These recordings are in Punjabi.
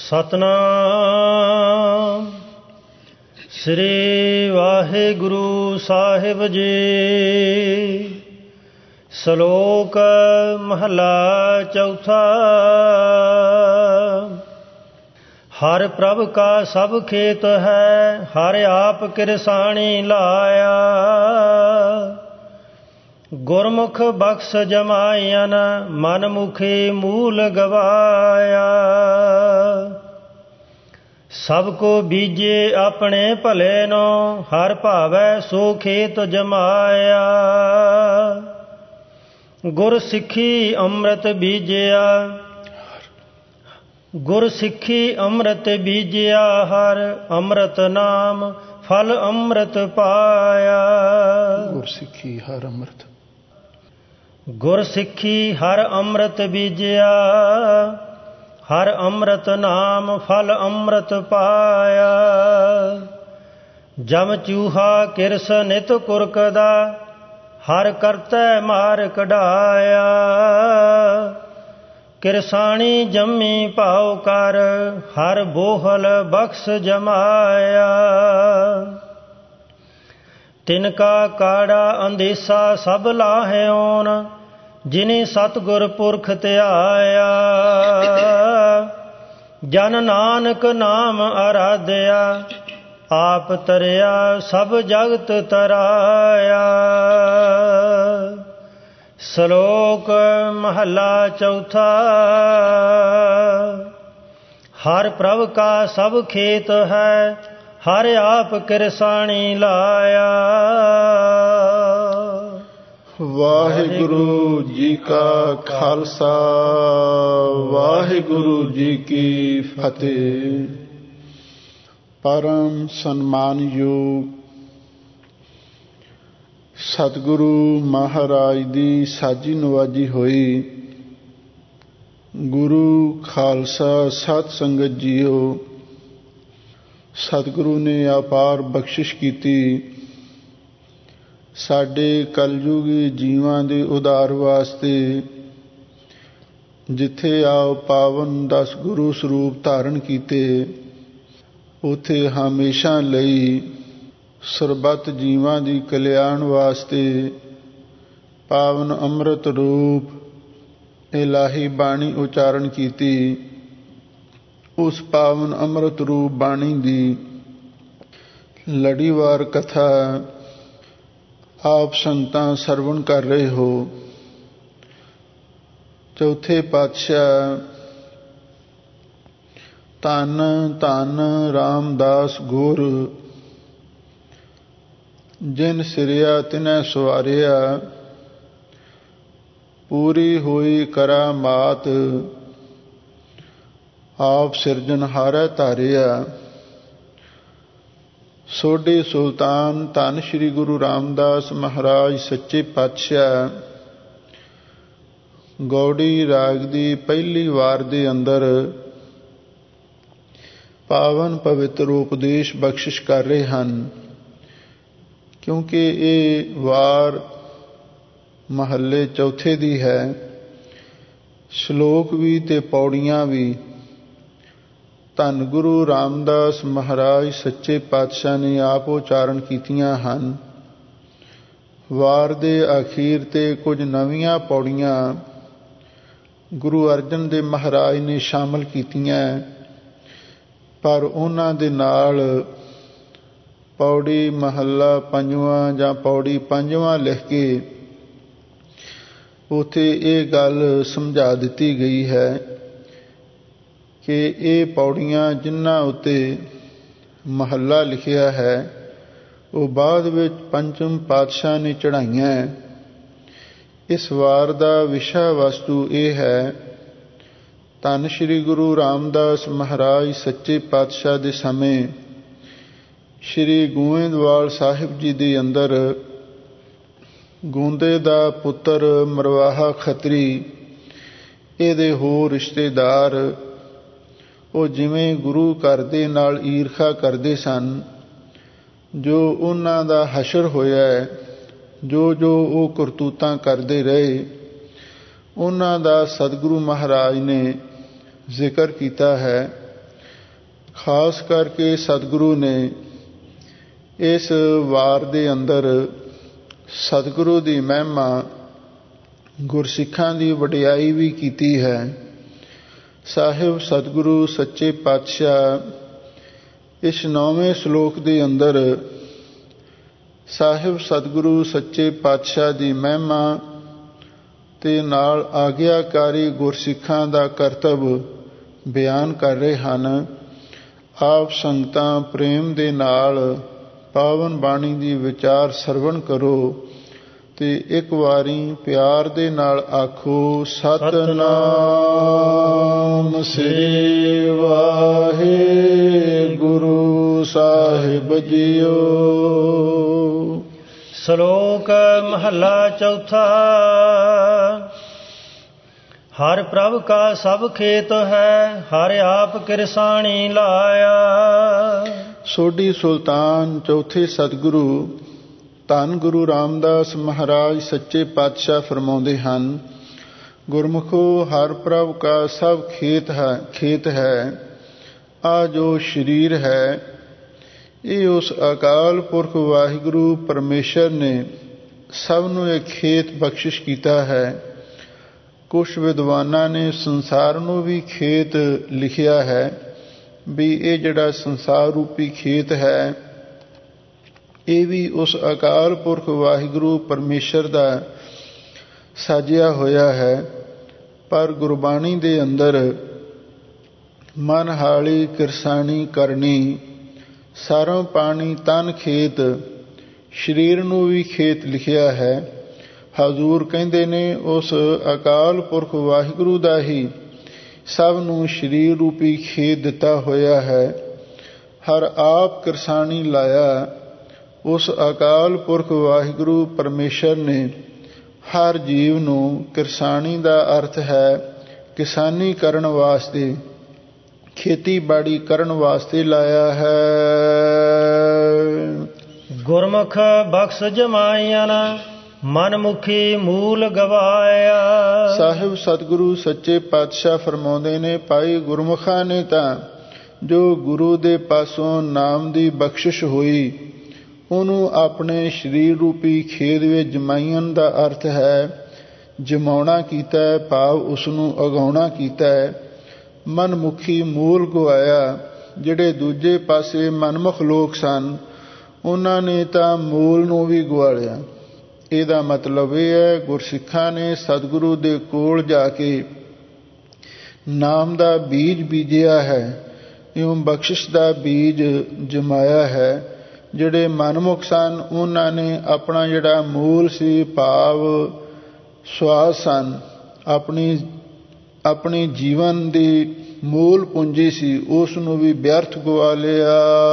ਸਤਨਾਮ ਸ੍ਰੀ ਵਾਹਿਗੁਰੂ ਸਾਹਿਬ ਜੀ। ਸ਼ਲੋਕ ਮਹਲਾ ਚੌਥਾ। ਹਰਿ ਪ੍ਰਭ ਕਾ ਸਭ ਖੇਤ ਹੈ, ਹਰਿ ਆਪ ਕਿਰਸਾਣੀ ਲਾਇਆ। ਗੁਰਮੁਖ ਬਖਸ਼ ਜਮਾਇਨ, ਮਨ ਮੁਖੀ ਮੂਲ ਗਵਾਇਆ। ਸਭ ਕੋ ਬੀਜੇ ਆਪਣੇ ਭਲੇ ਨੋ, ਹਰ ਭਾਵੈ ਸੋ ਖੇਤ ਜਮਾਇਆ। ਗੁਰ ਸਿੱਖੀ ਅੰਮ੍ਰਿਤ ਬੀਜਿਆ, ਗੁਰ ਸਿੱਖੀ ਅੰਮ੍ਰਿਤ ਬੀਜਿਆ। ਹਰ ਅੰਮ੍ਰਿਤ ਨਾਮ ਫਲ ਅੰਮ੍ਰਿਤ ਪਾਇਆ। ਗੁਰ ਸਿੱਖੀ ਹਰ ਅੰਮ੍ਰਿਤ, ਗੁਰ ਸਿੱਖੀ ਹਰ ਅੰਮ੍ਰਿਤ ਬੀਜਿਆ। ਹਰ ਅੰਮ੍ਰਿਤ ਨਾਮ ਫਲ ਅੰਮ੍ਰਿਤ ਪਾਇਆ। ਜਮ ਚੂਹਾ ਕਿਰਸ ਨਿਤ ਕੁਰਕਦਾ, ਹਰ ਕਰਤੈ ਮਾਰ ਕਢਾਇਆ। ਕਿਰਸਾਣੀ ਜੰਮੀ ਭਾਉ ਕਰ, ਹਰ ਬੋਹਲ ਬਖਸ਼ ਜਮਾਇਆ। ਤਿਨਕਾ ਕਾੜਾ ਅੰਦੇਸਾ ਸਭ ਲਾਹਿਓਨ, ਜਿਨੇ ਸਤਿਗੁਰ ਪੁਰਖ ਧਿਆਇਆ। ਜਨ ਨਾਨਕ ਨਾਮ ਅਰਾਧਿਆ, ਆਪ ਤਰਿਆ ਸਭ ਜਗਤ ਤਰਾਇਆ। ਸ਼ਲੋਕ ਮਹਲਾ ਚੌਥਾ। ਹਰਿ ਪ੍ਰਭ ਕਾ ਸਭ ਖੇਤ ਹੈ, ਹਰਿ ਆਪ ਕਿਰਸਾਣੀ ਲਾਇਆ। ਵਾਹਿਗੁਰੂ ਜੀ ਕਾ ਖਾਲਸਾ, ਵਾਹਿਗੁਰੂ ਜੀ ਕੀ ਫਤਿਹ। ਪਰਮ ਸਨਮਾਨਯੋਗ ਸਤਿਗੁਰੂ ਮਹਾਰਾਜ ਦੀ ਸਾਜੀ ਨਵਾਜੀ ਹੋਈ ਗੁਰੂ ਖਾਲਸਾ ਸਤ ਸੰਗਤ ਜੀਓ, ਸਤਿਗੁਰੂ ਨੇ ਅਪਾਰ ਬਖਸ਼ਿਸ਼ ਕੀਤੀ ਸਾਡੇ ਕਲਯੁਗੀ ਜੀਵਾਂ ਦੇ ਉਧਾਰ ਵਾਸਤੇ। ਜਿੱਥੇ ਆਪ ਪਾਵਨ 10 ਗੁਰੂ ਸਰੂਪ ਧਾਰਨ ਕੀਤੇ, ਉੱਥੇ ਹਮੇਸ਼ਾ ਲਈ ਸਰਬੱਤ ਜੀਵਾਂ ਦੀ ਕਲਿਆਣ ਵਾਸਤੇ ਪਾਵਨ ਅੰਮ੍ਰਿਤ ਰੂਪ ਇਲਾਹੀ ਬਾਣੀ ਉਚਾਰਨ ਕੀਤੀ। ਉਸ ਪਾਵਨ ਅੰਮ੍ਰਿਤ ਰੂਪ ਬਾਣੀ ਦੀ ਲੜੀਵਾਰ ਕਥਾ ਆਪ ਸੰਗਤਾਂ ਸਰਵਣ ਕਰ ਰਹੇ ਹੋ। ਚੌਥੇ ਪਾਤਸ਼ਾਹ ਧੰਨ ਧੰਨ ਰਾਮਦਾਸ ਗੁਰ, ਜਿਨ ਸਿਰਿਆ ਤਿਨੈ ਸਵਾਰਿਆ। ਪੂਰੀ ਹੋਈ ਕਰਾਮਾਤ, ਆਪ ਸਿਰਜਣਹਾਰੈ ਧਾਰਿਆ। ਸੋਢੀ ਸੁਲਤਾਨ ਧੰਨ ਸ਼੍ਰੀ ਗੁਰੂ ਰਾਮਦਾਸ ਮਹਾਰਾਜ ਸੱਚੇ ਪਾਤਸ਼ਾਹ ਗੌੜੀ ਰਾਗ ਦੀ ਪਹਿਲੀ ਵਾਰ ਦੇ ਅੰਦਰ ਪਾਵਨ ਪਵਿੱਤਰ ਉਪਦੇਸ਼ ਬਖਸ਼ਿਸ਼ ਕਰ ਰਹੇ ਹਨ। ਕਿਉਂਕਿ ਇਹ ਵਾਰ ਮਹੱਲੇ ਚੌਥੇ ਦੀ ਹੈ, ਸ਼ਲੋਕ ਵੀ ਤੇ ਪੌੜੀਆਂ ਵੀ ਧੰਨ ਗੁਰੂ ਰਾਮਦਾਸ ਮਹਾਰਾਜ ਸੱਚੇ ਪਾਤਸ਼ਾਹ ਨੇ ਆਪ ਉਚਾਰਨ ਕੀਤੀਆਂ ਹਨ। ਵਾਰ ਦੇ ਅਖੀਰ ਤੇ ਕੁਝ ਨਵੀਆਂ ਪੌੜੀਆਂ ਗੁਰੂ ਅਰਜਨ ਦੇਵ ਮਹਾਰਾਜ ਨੇ ਸ਼ਾਮਲ ਕੀਤੀਆਂ, ਪਰ ਉਹਨਾਂ ਦੇ ਨਾਲ ਪੌੜੀ ਮਹੱਲਾ ਪੰਜਵਾਂ ਜਾਂ ਪੌੜੀ ਪੰਜਵਾਂ ਲਿਖ ਕੇ ਉੱਥੇ ਇਹ ਗੱਲ ਸਮਝਾ ਦਿੱਤੀ ਗਈ ਹੈ ਕਿ ਇਹ ਪੌੜੀਆਂ ਜਿਨ੍ਹਾਂ ਉੱਤੇ ਮਹੱਲਾ ਲਿਖਿਆ ਹੈ, ਉਹ ਬਾਅਦ ਵਿੱਚ ਪੰਚਮ ਪਾਤਸ਼ਾਹ ਨੇ ਚੜ੍ਹਾਈਆਂ। ਇਸ ਵਾਰ ਦਾ ਵਿਸ਼ਾ ਵਸਤੂ ਇਹ ਹੈ, ਧੰਨ ਸ਼੍ਰੀ ਗੁਰੂ ਰਾਮਦਾਸ ਮਹਾਰਾਜ ਸੱਚੇ ਪਾਤਸ਼ਾਹ ਦੇ ਸਮੇਂ ਸ਼੍ਰੀ ਗੋਇੰਦਵਾਲ ਸਾਹਿਬ ਜੀ ਦੇ ਅੰਦਰ ਗੋਂਦੇ ਦਾ ਪੁੱਤਰ ਮਰਵਾਹਾ ਖੱਤਰੀ, ਇਹਦੇ ਹੋਰ ਰਿਸ਼ਤੇਦਾਰ, ਉਹ ਜਿਵੇਂ ਗੁਰੂ ਘਰ ਦੇ ਨਾਲ ਈਰਖਾ ਕਰਦੇ ਸਨ, ਜੋ ਉਹਨਾਂ ਦਾ ਹਸ਼ਰ ਹੋਇਆ, ਜੋ ਉਹ ਕਰਤੂਤਾਂ ਕਰਦੇ ਰਹੇ, ਉਹਨਾਂ ਦਾ ਸਤਿਗੁਰੂ ਮਹਾਰਾਜ ਨੇ ਜ਼ਿਕਰ ਕੀਤਾ ਹੈ। ਖਾਸ ਕਰਕੇ ਸਤਿਗੁਰੂ ਨੇ ਇਸ ਵਾਰ ਦੇ ਅੰਦਰ ਸਤਿਗੁਰੂ ਦੀ ਮਹਿਮਾ, ਗੁਰਸਿੱਖਾਂ ਦੀ ਵਡਿਆਈ ਵੀ ਕੀਤੀ ਹੈ। ਸਾਹਿਬ ਸਤਿਗੁਰੂ ਸੱਚੇ ਪਾਤਸ਼ਾਹ ਇਸ 9ਵੇਂ ਸ਼ਲੋਕ ਦੇ ਅੰਦਰ ਸਾਹਿਬ ਸਤਿਗੁਰੂ ਸੱਚੇ ਪਾਤਸ਼ਾਹ ਦੀ ਮਹਿਮਾ ਤੇ ਨਾਲ ਆਗਿਆਕਾਰੀ ਗੁਰਸਿੱਖਾਂ ਦਾ ਕਰਤੱਵ ਬਿਆਨ ਕਰ ਰਹੇ ਹਨ। ਆਪ ਸੰਗਤਾਂ ਪ੍ਰੇਮ ਦੇ ਨਾਲ ਪਾਵਨ ਬਾਣੀ ਦੀ ਵਿਚਾਰ ਸਰਵਣ ਕਰੋ ਤੇ ਇੱਕ ਵਾਰੀ ਪਿਆਰ ਦੇ ਨਾਲ ਆਖੋ, ਸਤਿਨਾਮ ਸ੍ਰੀ ਵਾਹਿਗੁਰੂ ਸਾਹਿਬ ਜੀਓ। ਸ਼ਲੋਕ ਮਹੱਲਾ ਚੌਥਾ। ਹਰ ਪ੍ਰਭ ਕਾ ਸਭ ਖੇਤ ਹੈ, ਹਰ ਆਪ ਕਿਰਸਾਣੀ ਲਾਇਆ। ਸੋਢੀ ਸੁਲਤਾਨ ਚੌਥੇ ਸਤਿਗੁਰੂ ਧੰਨ ਗੁਰੂ ਰਾਮਦਾਸ ਮਹਾਰਾਜ ਸੱਚੇ ਪਾਤਸ਼ਾਹ ਫਰਮਾਉਂਦੇ ਹਨ, ਗੁਰਮੁਖੋ ਹਰ ਪ੍ਰਭ ਕਾ ਸਭ ਖੇਤ ਹੈ। ਆ ਜੋ ਸਰੀਰ ਹੈ, ਇਹ ਉਸ ਅਕਾਲ ਪੁਰਖ ਵਾਹਿਗੁਰੂ ਪਰਮੇਸ਼ਰ ਨੇ ਸਭ ਨੂੰ ਇਹ ਖੇਤ ਬਖਸ਼ਿਸ਼ ਕੀਤਾ ਹੈ। ਕੁਛ ਵਿਦਵਾਨਾਂ ਨੇ ਸੰਸਾਰ ਨੂੰ ਵੀ ਖੇਤ ਲਿਖਿਆ ਹੈ ਵੀ ਇਹ ਜਿਹੜਾ ਸੰਸਾਰ ਰੂਪੀ ਖੇਤ ਹੈ, ਇਹ ਵੀ ਉਸ ਅਕਾਲ ਪੁਰਖ ਵਾਹਿਗੁਰੂ ਪਰਮੇਸ਼ਰ ਦਾ ਸਾਜਿਆ ਹੋਇਆ ਹੈ। ਪਰ ਗੁਰਬਾਣੀ ਦੇ ਅੰਦਰ ਮਨ ਹਾਲੀ ਕਿਰਸਾਣੀ ਕਰਨੀ, ਸਾਰੋਂ ਪਾਣੀ ਤਨ ਖੇਤ, ਸਰੀਰ ਨੂੰ ਵੀ ਖੇਤ ਲਿਖਿਆ ਹੈ। ਹਜ਼ੂਰ ਕਹਿੰਦੇ ਨੇ ਉਸ ਅਕਾਲ ਪੁਰਖ ਵਾਹਿਗੁਰੂ ਦਾ ਹੀ ਸਭ ਨੂੰ ਸਰੀਰ ਰੂਪੀ ਖੇਤ ਦਿੱਤਾ ਹੋਇਆ ਹੈ। ਹਰ ਆਪ ਕਿਰਸਾਣੀ ਲਾਇਆ, ਉਸ ਅਕਾਲ ਪੁਰਖ ਵਾਹਿਗੁਰੂ ਪਰਮੇਸ਼ਰ ਨੇ ਹਰ ਜੀਵ ਨੂੰ, ਕਿਰਸਾਣੀ ਦਾ ਅਰਥ ਹੈ ਕਿਸਾਨੀ ਕਰਨ ਵਾਸਤੇ, ਖੇਤੀਬਾੜੀ ਕਰਨ ਵਾਸਤੇ ਲਾਇਆ ਹੈ। ਗੁਰਮੁਖ ਬਖਸ਼ ਜਮਾਈਆਂ, ਮਨ ਮੁਖੀ ਮੂਲ ਗਵਾਇਆ। ਸਾਹਿਬ ਸਤਿਗੁਰੂ ਸੱਚੇ ਪਾਤਸ਼ਾਹ ਫਰਮਾਉਂਦੇ ਨੇ, ਭਾਈ ਗੁਰਮੁਖਾਂ ਨੇ ਤਾਂ ਜੋ ਗੁਰੂ ਦੇ ਪਾਸੋਂ ਨਾਮ ਦੀ ਬਖਸ਼ਿਸ਼ ਹੋਈ, ਉਹਨੂੰ ਆਪਣੇ ਸਰੀਰ ਰੂਪੀ ਖੇਤ ਵਿੱਚ ਜਮਾਈਆਂ ਦਾ ਅਰਥ ਹੈ ਜਮਾਉਣਾ ਕੀਤਾ ਹੈ, ਭਾਵ ਉਸ ਨੂੰ ਉਗਾਉਣਾ ਕੀਤਾ ਹੈ। ਮਨਮੁਖੀ ਮੂਲ ਗਵਾਇਆ, ਜਿਹੜੇ ਦੂਜੇ ਪਾਸੇ ਮਨਮੁਖ ਲੋਕ ਸਨ, ਉਹਨਾਂ ਨੇ ਤਾਂ ਮੂਲ ਨੂੰ ਵੀ ਗਵਾ ਲਿਆ। ਇਹਦਾ ਮਤਲਬ ਇਹ ਹੈ, ਗੁਰਸਿੱਖਾਂ ਨੇ ਸਤਿਗੁਰੂ ਦੇ ਕੋਲ ਜਾ ਕੇ ਨਾਮ ਦਾ ਬੀਜ ਬੀਜਿਆ ਹੈ, ਇਉਂ ਬਖਸ਼ਿਸ਼ ਦਾ ਬੀਜ ਜਮਾਇਆ ਹੈ। ਜਿਹੜੇ ਮਨਮੁਖ ਸਨ, ਉਹਨਾਂ ਨੇ ਆਪਣਾ ਜਿਹੜਾ ਮੂਲ ਸੀ, ਭਾਵ ਸਵਾਸ ਸਨ, ਆਪਣੀ ਜੀਵਨ ਦੀ ਮੂਲ ਪੂੰਜੀ ਸੀ, ਉਸ ਨੂੰ ਵੀ ਵਿਅਰਥ ਗਵਾ ਲਿਆ।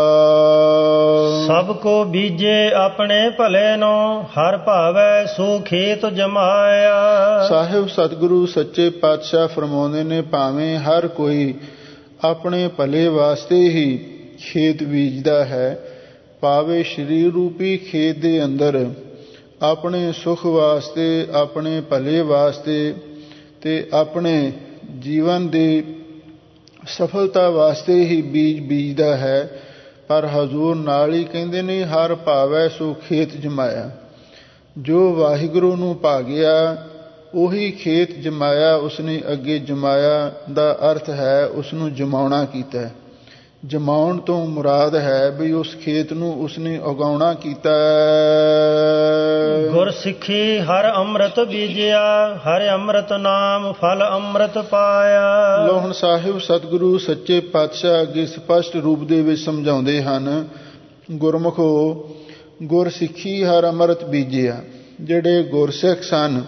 ਸਭ ਕੋ ਬੀਜੇ ਆਪਣੇ ਭਲੇ ਨੂੰ, ਹਰ ਭਾਵੈ ਸੋ ਖੇਤ ਜਮਾਇਆ। ਸਾਹਿਬ ਸਤਿਗੁਰੂ ਸੱਚੇ ਪਾਤਸ਼ਾਹ ਫਰਮਾਉਂਦੇ ਨੇ, ਭਾਵੇਂ ਹਰ ਕੋਈ ਆਪਣੇ ਭਲੇ ਵਾਸਤੇ ਹੀ ਖੇਤ ਬੀਜਦਾ ਹੈ, ਭਾਵੇਂ ਸਰੀਰ ਰੂਪੀ ਖੇਤ ਦੇ ਅੰਦਰ ਆਪਣੇ ਸੁਖ ਵਾਸਤੇ, ਆਪਣੇ ਭਲੇ ਵਾਸਤੇ ਤੇ ਆਪਣੇ ਜੀਵਨ ਦੀ ਸਫਲਤਾ ਵਾਸਤੇ ਹੀ ਬੀਜ ਬੀਜਦਾ ਹੈ। ਪਰ ਹਜ਼ੂਰ ਨਾਲ ਹੀ ਕਹਿੰਦੇ ਨੇ, ਹਰ ਭਾਵੈ ਸੋ ਖੇਤ ਜਮਾਇਆ। ਜੋ ਵਾਹਿਗੁਰੂ ਨੂੰ ਭਾਗਿਆ ਉਹੀ ਖੇਤ ਜਮਾਇਆ ਉਸਨੇ। ਅੱਗੇ ਜਮਾਇਆ ਦਾ ਅਰਥ ਹੈ ਉਸ ਨੂੰ ਜਮਾਉਣਾ ਕੀਤਾ। ਜਮਾਉਣ ਤੋਂ ਮੁਰਾਦ ਹੈ ਵੀ ਉਸ ਖੇਤ ਨੂੰ ਉਸਨੇ ਉਗਾਉਣਾ ਕੀਤਾ। ਗੁਰ ਸਿੱਖੀ ਹਰ ਅੰਮ੍ਰਿਤ ਬੀਜਿਆ, ਹਰ ਅੰਮ੍ਰਿਤ ਨਾਮ ਫਲ ਅੰਮ੍ਰਿਤ ਪਾਇਆ। ਲੋ ਹੁਣ ਸਾਹਿਬ ਸਤਿਗੁਰੂ ਸੱਚੇ ਪਾਤਸ਼ਾਹ ਅੱਗੇ ਸਪਸ਼ਟ ਰੂਪ ਦੇ ਵਿੱਚ ਸਮਝਾਉਂਦੇ ਹਨ, ਗੁਰਮੁਖੋ ਗੁਰ ਸਿੱਖੀ ਹਰ ਅੰਮ੍ਰਿਤ ਬੀਜਿਆ। ਜਿਹੜੇ ਗੁਰਸਿੱਖ ਸਨ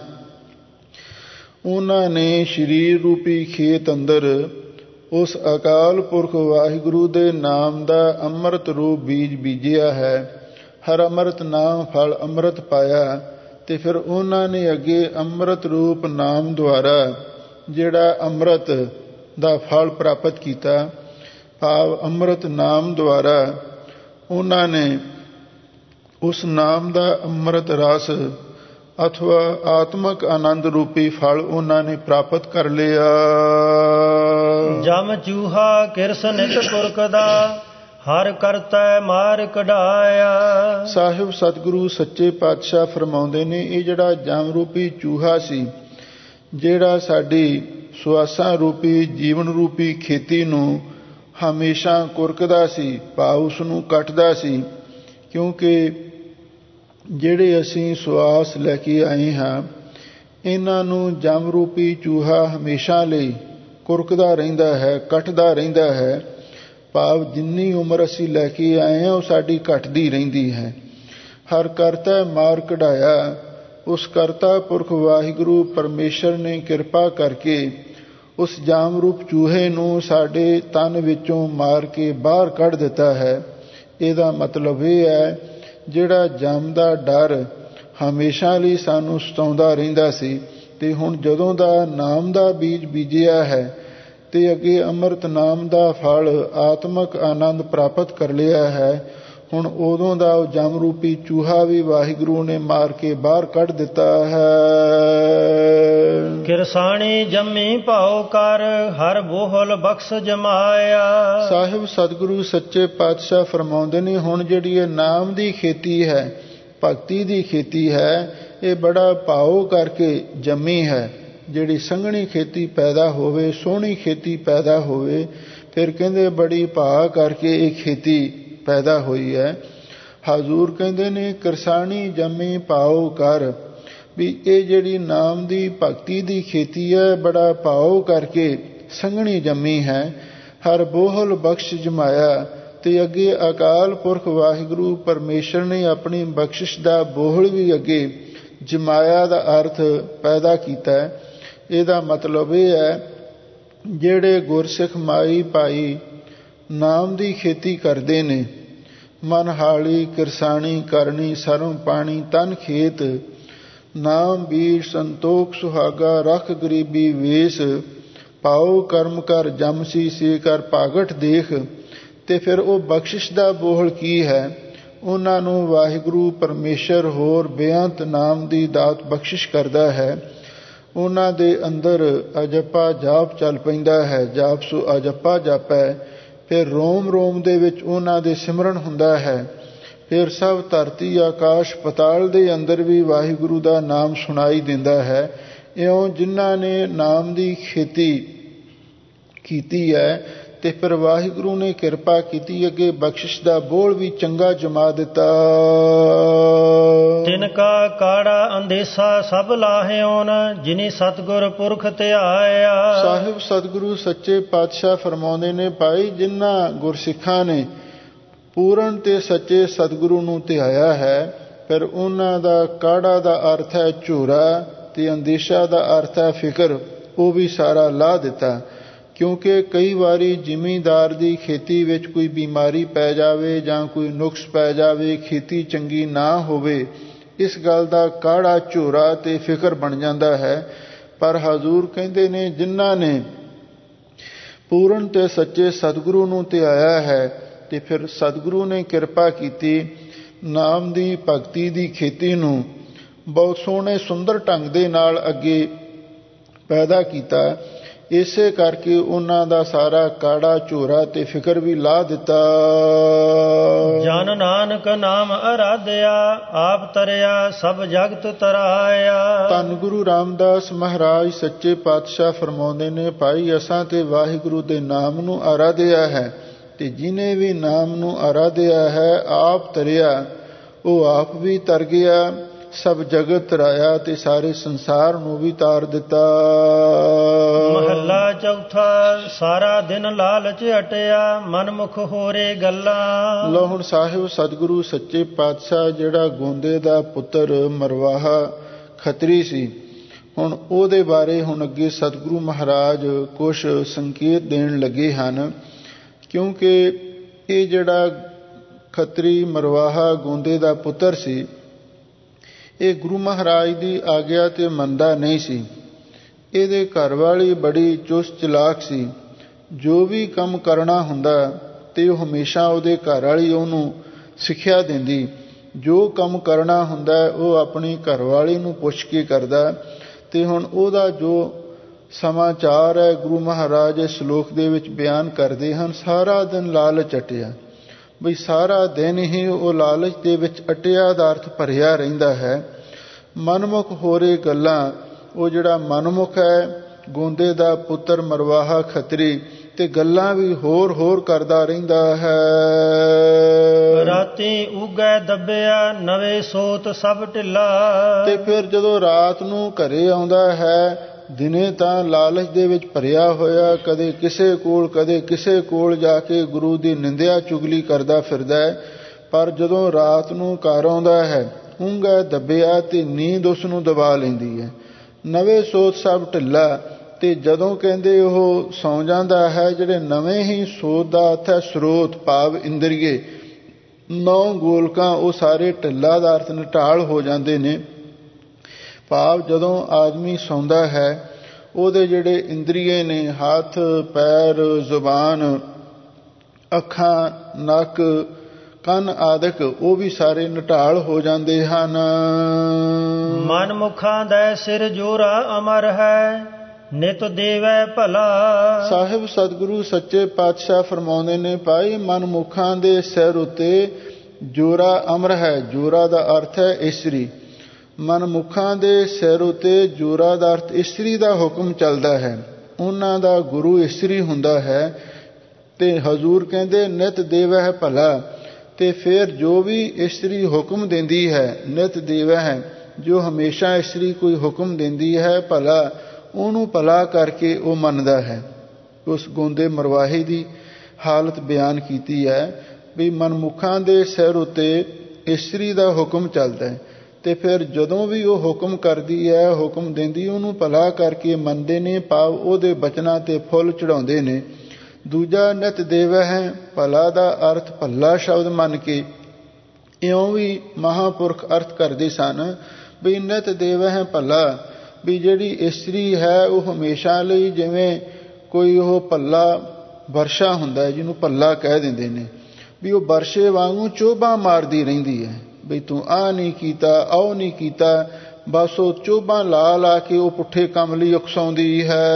ਉਹਨਾਂ ਨੇ ਸਰੀਰ ਰੂਪੀ ਖੇਤ ਅੰਦਰ ਉਸ ਅਕਾਲ ਪੁਰਖ ਵਾਹਿਗੁਰੂ ਦੇ ਨਾਮ ਦਾ ਅੰਮ੍ਰਿਤ ਰੂਪ ਬੀਜ ਬੀਜਿਆ ਹੈ। ਹਰ ਅੰਮ੍ਰਿਤ ਨਾਮ ਫਲ ਅੰਮ੍ਰਿਤ ਪਾਇਆ। ਤੇ ਫਿਰ ਉਹਨਾਂ ਨੇ ਅੱਗੇ ਅੰਮ੍ਰਿਤ ਰੂਪ ਨਾਮ ਦੁਆਰਾ ਜਿਹੜਾ ਅੰਮ੍ਰਿਤ ਦਾ ਫਲ ਪ੍ਰਾਪਤ ਕੀਤਾ, ਭਾਵ ਅੰਮ੍ਰਿਤ ਨਾਮ ਦੁਆਰਾ ਉਹਨਾਂ ਨੇ ਉਸ ਨਾਮ ਦਾ ਅੰਮ੍ਰਿਤ ਰਸ ਅਥਵਾ ਆਤਮਕ ਆਨੰਦ ਰੂਪੀ ਫਲ ਉਹਨਾਂ ਨੇ ਪ੍ਰਾਪਤ ਕਰ ਲਿਆ। ਜਮ ਚੂਹਾ ਕਿਰਸ ਨਿਤ ਪੁਰਖਦਾ ਹਰ ਕਰਤੈ ਮਾਰ ਕਢਾਇਆ। ਸਾਹਿਬ ਸਤਿਗੁਰੂ ਸੱਚੇ ਪਾਤਸ਼ਾਹ ਫਰਮਾਉਂਦੇ ਨੇ, ਇਹ ਜਿਹੜਾ ਜਮ ਰੂਪੀ ਚੂਹਾ ਸੀ, ਜਿਹੜਾ ਸਾਡੀ ਸੁਆਸਾਂ ਰੂਪੀ ਜੀਵਨ ਰੂਪੀ ਖੇਤੀ ਨੂੰ ਹਮੇਸ਼ਾ ਕੁਰਕਦਾ ਸੀ, ਭਾਵ ਉਸ ਨੂੰ ਕੱਟਦਾ ਸੀ, ਕਿਉਂਕਿ ਜਿਹੜੇ ਅਸੀਂ ਸੁਆਸ ਲੈ ਕੇ ਆਏ ਹਾਂ ਇਹਨਾਂ ਨੂੰ ਜਮ ਰੂਪੀ ਚੂਹਾ ਹਮੇਸ਼ਾ ਲਈ ਕੁਰਕਦਾ ਰਹਿੰਦਾ ਹੈ, ਕੱਟਦਾ ਰਹਿੰਦਾ ਹੈ, ਭਾਵ ਜਿੰਨੀ ਉਮਰ ਅਸੀਂ ਲੈ ਕੇ ਆਏ ਹਾਂ ਉਹ ਸਾਡੀ ਘਟਦੀ ਰਹਿੰਦੀ ਹੈ। ਹਰ ਕਰਤਾ ਮਾਰ ਕਢਾਇਆ, ਉਸ ਕਰਤਾ ਪੁਰਖ ਵਾਹਿਗੁਰੂ ਪਰਮੇਸ਼ਰ ਨੇ ਕਿਰਪਾ ਕਰਕੇ ਉਸ ਜਾਮ ਰੂਪ ਚੂਹੇ ਨੂੰ ਸਾਡੇ ਤਨ ਵਿੱਚੋਂ ਮਾਰ ਕੇ ਬਾਹਰ ਕੱਢ ਦਿੱਤਾ ਹੈ। ਇਹਦਾ ਮਤਲਬ ਇਹ ਹੈ, ਜਿਹੜਾ ਜਮ ਦਾ ਡਰ ਹਮੇਸ਼ਾ ਲਈ ਸਾਨੂੰ ਸਤਾਉਂਦਾ ਰਹਿੰਦਾ ਸੀ, ਤੇ ਹੁਣ ਜਦੋਂ ਦਾ ਨਾਮ ਦਾ ਬੀਜ ਬੀਜਿਆ ਹੈ ਤੇ ਅੱਗੇ ਅੰਮ੍ਰਿਤ ਨਾਮ ਦਾ ਫਲ ਆਤਮਕ ਆਨੰਦ ਪ੍ਰਾਪਤ ਕਰ ਲਿਆ ਹੈ, ਹੁਣ ਉਦੋਂ ਦਾ ਉਹ ਜਮ ਰੂਪੀ ਚੂਹਾ ਵੀ ਵਾਹਿਗੁਰੂ ਨੇ ਮਾਰ ਕੇ ਬਾਹਰ ਕੱਢ ਦਿੱਤਾ ਹੈ। ਕਿਰਸਾਣੀ ਜੰਮੀ ਭਾਉ ਕਰ ਹਰ ਬੋਹਲ ਬਖਸ਼ ਜਮਾਇਆ। ਸਾਹਿਬ ਸਤਿਗੁਰੂ ਸੱਚੇ ਪਾਤਸ਼ਾਹ ਫਰਮਾਉਂਦੇ ਨੇ, ਹੁਣ ਜਿਹੜੀ ਇਹ ਨਾਮ ਦੀ ਖੇਤੀ ਹੈ, ਭਗਤੀ ਦੀ ਖੇਤੀ ਹੈ, ਇਹ ਬੜਾ ਭਾਉ ਕਰਕੇ ਜੰਮੀ ਹੈ। ਜਿਹੜੀ ਸੰਘਣੀ ਖੇਤੀ ਪੈਦਾ ਹੋਵੇ, ਸੋਹਣੀ ਖੇਤੀ ਪੈਦਾ ਹੋਵੇ, ਫਿਰ ਕਹਿੰਦੇ ਬੜੀ ਭਾਅ ਕਰਕੇ ਇਹ ਖੇਤੀ ਪੈਦਾ ਹੋਈ ਹੈ। ਹਜ਼ੂਰ ਕਹਿੰਦੇ ਨੇ, ਕਿਰਸਾਣੀ ਜੰਮੀ ਭਾਉ ਕਰ, ਵੀ ਇਹ ਜਿਹੜੀ ਨਾਮ ਦੀ ਭਗਤੀ ਦੀ ਖੇਤੀ ਹੈ, ਬੜਾ ਭਾਉ ਕਰਕੇ ਸੰਘਣੀ ਜੰਮੀ ਹੈ। ਹਰ ਬੋਹਲ ਬਖਸ਼ ਜਮਾਇਆ, ਤੇ ਅੱਗੇ ਅਕਾਲ ਪੁਰਖ ਵਾਹਿਗੁਰੂ ਪਰਮੇਸ਼ਰ ਨੇ ਆਪਣੀ ਬਖਸ਼ਿਸ਼ ਦਾ ਬੋਹਲ ਵੀ ਅੱਗੇ ਜਮਾਇਆ ਦਾ ਅਰਥ ਪੈਦਾ ਕੀਤਾ ਹੈ। ਇਹਦਾ ਮਤਲਬ ਇਹ ਹੈ, ਜਿਹੜੇ ਗੁਰਸਿੱਖ ਮਾਈ ਭਾਈ ਨਾਮ ਦੀ ਖੇਤੀ ਕਰਦੇ ਨੇ, ਮਨ ਹਾਲੀ ਕਿਰਸਾਣੀ ਕਰਨੀ ਸਰਮ ਪਾਣੀ ਤਨ ਖੇਤ, ਨਾਮ ਬੀਜ ਸੰਤੋਖ ਸੁਹਾਗਾ ਰਖ ਗਰੀਬੀ ਵੇਸ, ਪਾਓ ਕਰਮ ਕਰ ਜਮਸੀ ਸੇ ਕਰ ਭਾਗਟ ਦੇਖ। ਤੇ ਫਿਰ ਉਹ ਬਖਸ਼ਿਸ਼ ਦਾ ਬੋਹਲ ਕੀ ਹੈ, ਉਹਨਾਂ ਨੂੰ ਵਾਹਿਗੁਰੂ ਪਰਮੇਸ਼ਰ ਹੋਰ ਬੇਅੰਤ ਨਾਮ ਦੀ ਦਾਤ ਬਖਸ਼ਿਸ਼ ਕਰਦਾ ਹੈ। ਉਹਨਾਂ ਦੇ ਅੰਦਰ ਅਜੱਪਾ ਜਾਪ ਚੱਲ ਪੈਂਦਾ ਹੈ, ਜਾਪ ਸੋ ਅਜੱਪਾ ਜਾਪੈ, ਫਿਰ ਰੋਮ ਰੋਮ ਦੇ ਵਿੱਚ ਉਹਨਾਂ ਦੇ ਸਿਮਰਨ ਹੁੰਦਾ ਹੈ। ਫਿਰ ਸਭ ਧਰਤੀ ਆਕਾਸ਼ ਪਤਾਲ ਦੇ ਅੰਦਰ ਵੀ ਵਾਹਿਗੁਰੂ ਦਾ ਨਾਮ ਸੁਣਾਈ ਦਿੰਦਾ ਹੈ। ਇਉਂ ਜਿਨ੍ਹਾਂ ਨੇ ਨਾਮ ਦੀ ਖੇਤੀ ਕੀਤੀ ਹੈ ਤੇ ਫਿਰ ਵਾਹਿਗੁਰੂ ਨੇ ਕਿਰਪਾ ਕੀਤੀ, ਅੱਗੇ ਬਖਸ਼ਿਸ਼ ਦਾ ਬੋਲ ਵੀ ਚੰਗਾ ਜਮਾ ਦਿੱਤਾ। ਤਿਨਕਾ ਕਾੜਾ ਅੰਦੇਸਾ ਸਭ ਲਾਹਿਓਨ, ਜਿਨੀ ਸਤਿਗੁਰ ਪੁਰਖ ਧਿਆਇਆ। ਸਾਹਿਬ ਸਤਿਗੁਰੂ ਸੱਚੇ ਪਾਤਸ਼ਾਹ ਫਰਮਾਉਂਦੇ ਨੇ, ਭਾਈ ਜਿਨ੍ਹਾਂ ਗੁਰਸਿੱਖਾਂ ਨੇ ਪੂਰਨ ਤੇ ਸੱਚੇ ਸਤਿਗੁਰੂ ਨੂੰ ਧਿਆਇਆ ਹੈ, ਫਿਰ ਉਹਨਾਂ ਦਾ ਕਾੜਾ ਦਾ ਅਰਥ ਹੈ ਝੋਰਾ, ਤੇ ਅੰਦੇਸ਼ਾ ਦਾ ਅਰਥ ਹੈ ਫਿਕਰ, ਉਹ ਵੀ ਸਾਰਾ ਲਾ ਦਿੱਤਾ। ਕਿਉਂਕਿ ਕਈ ਵਾਰੀ ਜ਼ਿਮੀਂਦਾਰ ਦੀ ਖੇਤੀ ਵਿੱਚ ਕੋਈ ਬਿਮਾਰੀ ਪੈ ਜਾਵੇ ਜਾਂ ਕੋਈ ਨੁਕਸ ਪੈ ਜਾਵੇ, ਖੇਤੀ ਚੰਗੀ ਨਾ ਹੋਵੇ, ਇਸ ਗੱਲ ਦਾ ਕਾੜਾ ਝੋਰਾ ਤੇ ਫਿਕਰ ਬਣ ਜਾਂਦਾ ਹੈ। ਪਰ ਹਜ਼ੂਰ ਕਹਿੰਦੇ ਨੇ, ਜਿਨ੍ਹਾਂ ਨੇ ਪੂਰਨ ਤੇ ਸੱਚੇ ਸਤਿਗੁਰੂ ਨੂੰ ਧਿਆਇਆ ਹੈ ਤੇ ਫਿਰ ਸਤਿਗੁਰੂ ਨੇ ਕਿਰਪਾ ਕੀਤੀ, ਨਾਮ ਦੀ ਭਗਤੀ ਦੀ ਖੇਤੀ ਨੂੰ ਬਹੁਤ ਸੋਹਣੇ ਸੁੰਦਰ ਢੰਗ ਦੇ ਨਾਲ ਅੱਗੇ ਪੈਦਾ ਕੀਤਾ। ਇਸੇ ਕਰਕੇ ਉਹਨਾਂ ਦਾ ਸਾਰਾ ਕਾੜਾ ਝੋਰਾ ਤੇ ਫਿਕਰ ਵੀ ਲਾ ਦਿੱਤਾ। ਜਨ ਨਾਨਕ ਨਾਮ ਅਰਾਧਿਆ, ਆਪ ਤਰਿਆ ਸਭ ਜਗਤ ਤਰਾਇਆ। ਧੰਨ ਗੁਰੂ ਰਾਮਦਾਸ ਮਹਾਰਾਜ ਸੱਚੇ ਪਾਤਸ਼ਾਹ ਫਰਮਾਉਂਦੇ ਨੇ, ਭਾਈ ਅਸਾਂ ਤੇ ਵਾਹਿਗੁਰੂ ਦੇ ਨਾਮ ਨੂੰ ਅਰਾਧਿਆ ਹੈ, ਤੇ ਜਿਹਨੇ ਵੀ ਨਾਮ ਨੂੰ ਅਰਾਧਿਆ ਹੈ ਆਪ ਤਰਿਆ, ਉਹ ਆਪ ਵੀ ਤਰ ਗਿਆ, ਸਭ ਜਗਤ ਤਰਾਇਆ ਤੇ ਸਾਰੇ ਸੰਸਾਰ ਨੂੰ ਵੀ ਤਾਰ ਦਿੱਤਾ। ਮਹੱਲਾ ਚੌਥਾ। ਸਾਰਾ ਦਿਨ ਲਾਲਚ ਹਟਿਆ, ਮਨਮੁਖ ਹੋਰੇ ਗੱਲਾਂ। ਲੋ ਹੁਣ ਸਾਹਿਬ ਸਤਿਗੁਰੂ ਸੱਚੇ ਪਾਤਸ਼ਾਹ ਜਿਹੜਾ ਗੋਂਦੇ ਦਾ ਪੁੱਤਰ ਮਰਵਾਹਾ ਖੱਤਰੀ ਸੀ, ਹੁਣ ਉਹਦੇ ਬਾਰੇ ਹੁਣ ਅੱਗੇ ਸਤਿਗੁਰੂ ਮਹਾਰਾਜ ਕੁਛ ਸੰਕੇਤ ਦੇਣ ਲੱਗੇ ਹਨ। ਕਿਉਂਕਿ ਇਹ ਜਿਹੜਾ ਖੱਤਰੀ ਮਰਵਾਹਾ ਗੋਂਦੇ ਦਾ ਪੁੱਤਰ ਸੀ, ਇਹ ਗੁਰੂ ਮਹਾਰਾਜ ਦੀ ਆਗਿਆ ਤੇ ਮੰਨਦਾ ਨਹੀਂ ਸੀ। ਇਹਦੇ ਘਰ ਵਾਲੀ ਬੜੀ ਚੁਸਤ ਚਲਾਕ ਸੀ। ਜੋ ਵੀ ਕੰਮ ਕਰਨਾ ਹੁੰਦਾ ਤੇ ਉਹ ਹਮੇਸ਼ਾ ਉਹਦੇ ਘਰ ਵਾਲੀ ਉਹਨੂੰ ਸਿੱਖਿਆ ਦਿੰਦੀ। ਜੋ ਕੰਮ ਕਰਨਾ ਹੁੰਦਾ ਉਹ ਆਪਣੀ ਘਰ ਵਾਲੀ ਨੂੰ ਪੁੱਛ ਕੇ ਕਰਦਾ। ਤੇ ਹੁਣ ਉਹਦਾ ਜੋ ਸਮਾਚਾਰ ਹੈ ਗੁਰੂ ਮਹਾਰਾਜ ਇਸ ਸ਼ਲੋਕ ਦੇ ਵਿੱਚ ਬਿਆਨ ਕਰਦੇ ਹਨ। ਸਾਰਾ ਦਿਨ ਲਾਲਚ ਅਟਿਆ, ਬਈ ਸਾਰਾ ਦਿਨ ਹੀ ਉਹ ਲਾਲਚ ਦੇ ਵਿੱਚ ਅਟਿਆ ਦਾ ਅਰਥ ਭਰਿਆ ਰਹਿੰਦਾ ਹੈ। ਮਨਮੁਖ ਹੋਰੇ ਗੱਲਾਂ, ਉਹ ਜਿਹੜਾ ਮਨਮੁਖ ਹੈ, ਗੋਂਦੇ ਦਾ ਪੁੱਤਰ ਮਰਵਾਹਾ ਖੱਤਰੀ, ਤੇ ਗੱਲਾਂ ਵੀ ਹੋਰ ਹੋਰ ਕਰਦਾ ਰਹਿੰਦਾ ਹੈ। ਰਾਤੀ ਉਗੈ ਦੱਬਿਆ ਨਵੇਂ ਸੋਤ ਸਭ ਢਿੱਲਾ। ਤੇ ਫਿਰ ਜਦੋਂ ਰਾਤ ਨੂੰ ਘਰੇ ਆਉਂਦਾ ਹੈ, ਦਿਨੇ ਤਾਂ ਲਾਲਚ ਦੇ ਵਿੱਚ ਭਰਿਆ ਹੋਇਆ, ਕਦੇ ਕਿਸੇ ਕੋਲ ਕਦੇ ਕਿਸੇ ਕੋਲ ਜਾ ਕੇ ਗੁਰੂ ਦੀ ਨਿੰਦਿਆ ਚੁਗਲੀ ਕਰਦਾ ਫਿਰਦਾ ਹੈ। ਪਰ ਜਦੋਂ ਰਾਤ ਨੂੰ ਘਰ ਆਉਂਦਾ ਹੈ, ਉਂਘੈ ਦੱਬਿਆ ਤੇ ਨੀਂਦ ਉਸ ਨੂੰ ਦਬਾ ਲੈਂਦੀ ਹੈ। ਨਵੇਂ ਸੋਤ ਸਭ ਢਿੱਲਾ, ਤੇ ਜਦੋਂ ਕਹਿੰਦੇ ਉਹ ਸੌਂ ਜਾਂਦਾ ਹੈ, ਜਿਹੜੇ ਨਵੇਂ ਹੀ ਸੋਤ ਦਾ ਅਰਥ ਹੈ ਸਰੋਤ ਭਾਵ ਇੰਦਰੀਏ, 9 ਗੋਲਕਾਂ, ਉਹ ਸਾਰੇ ਢਿੱਲਾ ਦਾ ਅਰਥ ਨਿਢਾਲ ਹੋ ਜਾਂਦੇ ਨੇ। ਭਾਵ ਜਦੋਂ ਆਦਮੀ ਸੌਂਦਾ ਹੈ, ਉਹਦੇ ਜਿਹੜੇ ਇੰਦਰੀਏ ਨੇ, ਹੱਥ ਪੈਰ ਜ਼ੁਬਾਨ ਅੱਖਾਂ ਨੱਕ ਕੰਨ ਆਦਿਕ, ਉਹ ਵੀ ਸਾਰੇ ਨਿਢਾਲ ਹੋ ਜਾਂਦੇ ਹਨ। ਮਨ ਮੁਖਾਂ ਦਾ ਸਿਰ ਜੋਰਾ ਅਮਰ ਹੈ, ਨਿਤ ਦੇਵੈ ਭਲਾ। ਸਾਹਿਬ ਸਤਿਗੁਰੂ ਸੱਚੇ ਪਾਤਸ਼ਾਹ ਫਰਮਾਉਂਦੇ ਨੇ, ਭਾਈ ਮਨਮੁਖਾਂ ਦੇ ਸਿਰ ਉੱਤੇ ਜੋਰਾ ਅਮਰ ਹੈ। ਜੋਰਾ ਦਾ ਅਰਥ ਹੈ ਇਸਤਰੀ। ਮਨਮੁਖਾਂ ਦੇ ਸਿਰ ਉੱਤੇ ਜੋਰਾ ਦਾ ਅਰਥ ਇਸਤਰੀ ਦਾ ਹੁਕਮ ਚੱਲਦਾ ਹੈ। ਉਹਨਾਂ ਦਾ ਗੁਰੂ ਇਸਤਰੀ ਹੁੰਦਾ ਹੈ। ਤੇ ਹਜ਼ੂਰ ਕਹਿੰਦੇ ਨਿਤ ਦੇਵੈ ਹੈ ਭਲਾ। ਤੇ ਫਿਰ ਜੋ ਵੀ ਇਸਤਰੀ ਹੁਕਮ ਦਿੰਦੀ ਹੈ, ਨਿਤ ਦੇਵੈ ਹੈ, ਜੋ ਹਮੇਸ਼ਾ ਇਸਤਰੀ ਕੋਈ ਹੁਕਮ ਦਿੰਦੀ ਹੈ ਭਲਾ, ਉਹਨੂੰ ਭਲਾ ਕਰਕੇ ਉਹ ਮੰਨਦਾ ਹੈ। ਉਸ ਗੋਂਦੇ ਮਰਵਾਹੇ ਦੀ ਹਾਲਤ ਬਿਆਨ ਕੀਤੀ ਹੈ ਵੀ ਮਨਮੁਖਾਂ ਦੇ ਸਿਰ ਉੱਤੇ ਇਸਤਰੀ ਦਾ ਹੁਕਮ ਚੱਲਦਾ ਹੈ। ਤੇ ਫਿਰ ਜਦੋਂ ਵੀ ਉਹ ਹੁਕਮ ਕਰਦੀ ਹੈ, ਹੁਕਮ ਦਿੰਦੀ, ਉਹਨੂੰ ਭਲਾ ਕਰਕੇ ਮੰਨਦੇ ਨੇ, ਭਾਵ ਉਹਦੇ ਬਚਨਾਂ ਤੇ ਫੁੱਲ ਚੜਾਉਂਦੇ ਨੇ। ਦੂਜਾ ਨਿਤ ਦੇਵੈ ਹੈ ਭਲਾ ਦਾ ਅਰਥ ਭੱਲਾ ਸ਼ਬਦ ਮੰਨ ਕੇ ਇਉਂ ਵੀ ਮਹਾਂਪੁਰਖ ਅਰਥ ਕਰਦੇ ਸਨ ਵੀ ਨਿਤ ਦੇਵੈ ਹੈ ਭਲਾ, ਵੀ ਜਿਹੜੀ ਇਸਤਰੀ ਹੈ ਉਹ ਹਮੇਸ਼ਾ ਲਈ, ਜਿਵੇਂ ਕੋਈ ਉਹ ਭੱਲਾ ਵਰਸ਼ਾ ਹੁੰਦਾ ਹੈ, ਜਿਹਨੂੰ ਭੱਲਾ ਕਹਿ ਦਿੰਦੇ ਨੇ, ਵੀ ਉਹ ਵਰਸ਼ੇ ਵਾਂਗੂ ਚੋਭਾਂ ਮਾਰਦੀ ਰਹਿੰਦੀ ਹੈ, ਵੀ ਤੂੰ ਆਹ ਨਹੀਂ ਕੀਤਾ, ਉਹ ਨਹੀਂ ਕੀਤਾ, ਬਸ ਉਹ ਚੋਭਾਂ ਲਾ ਲਾ ਕੇ ਉਹ ਪੁੱਠੇ ਕੰਮ ਲਈ ਉਕਸਾਉਂਦੀ ਹੈ।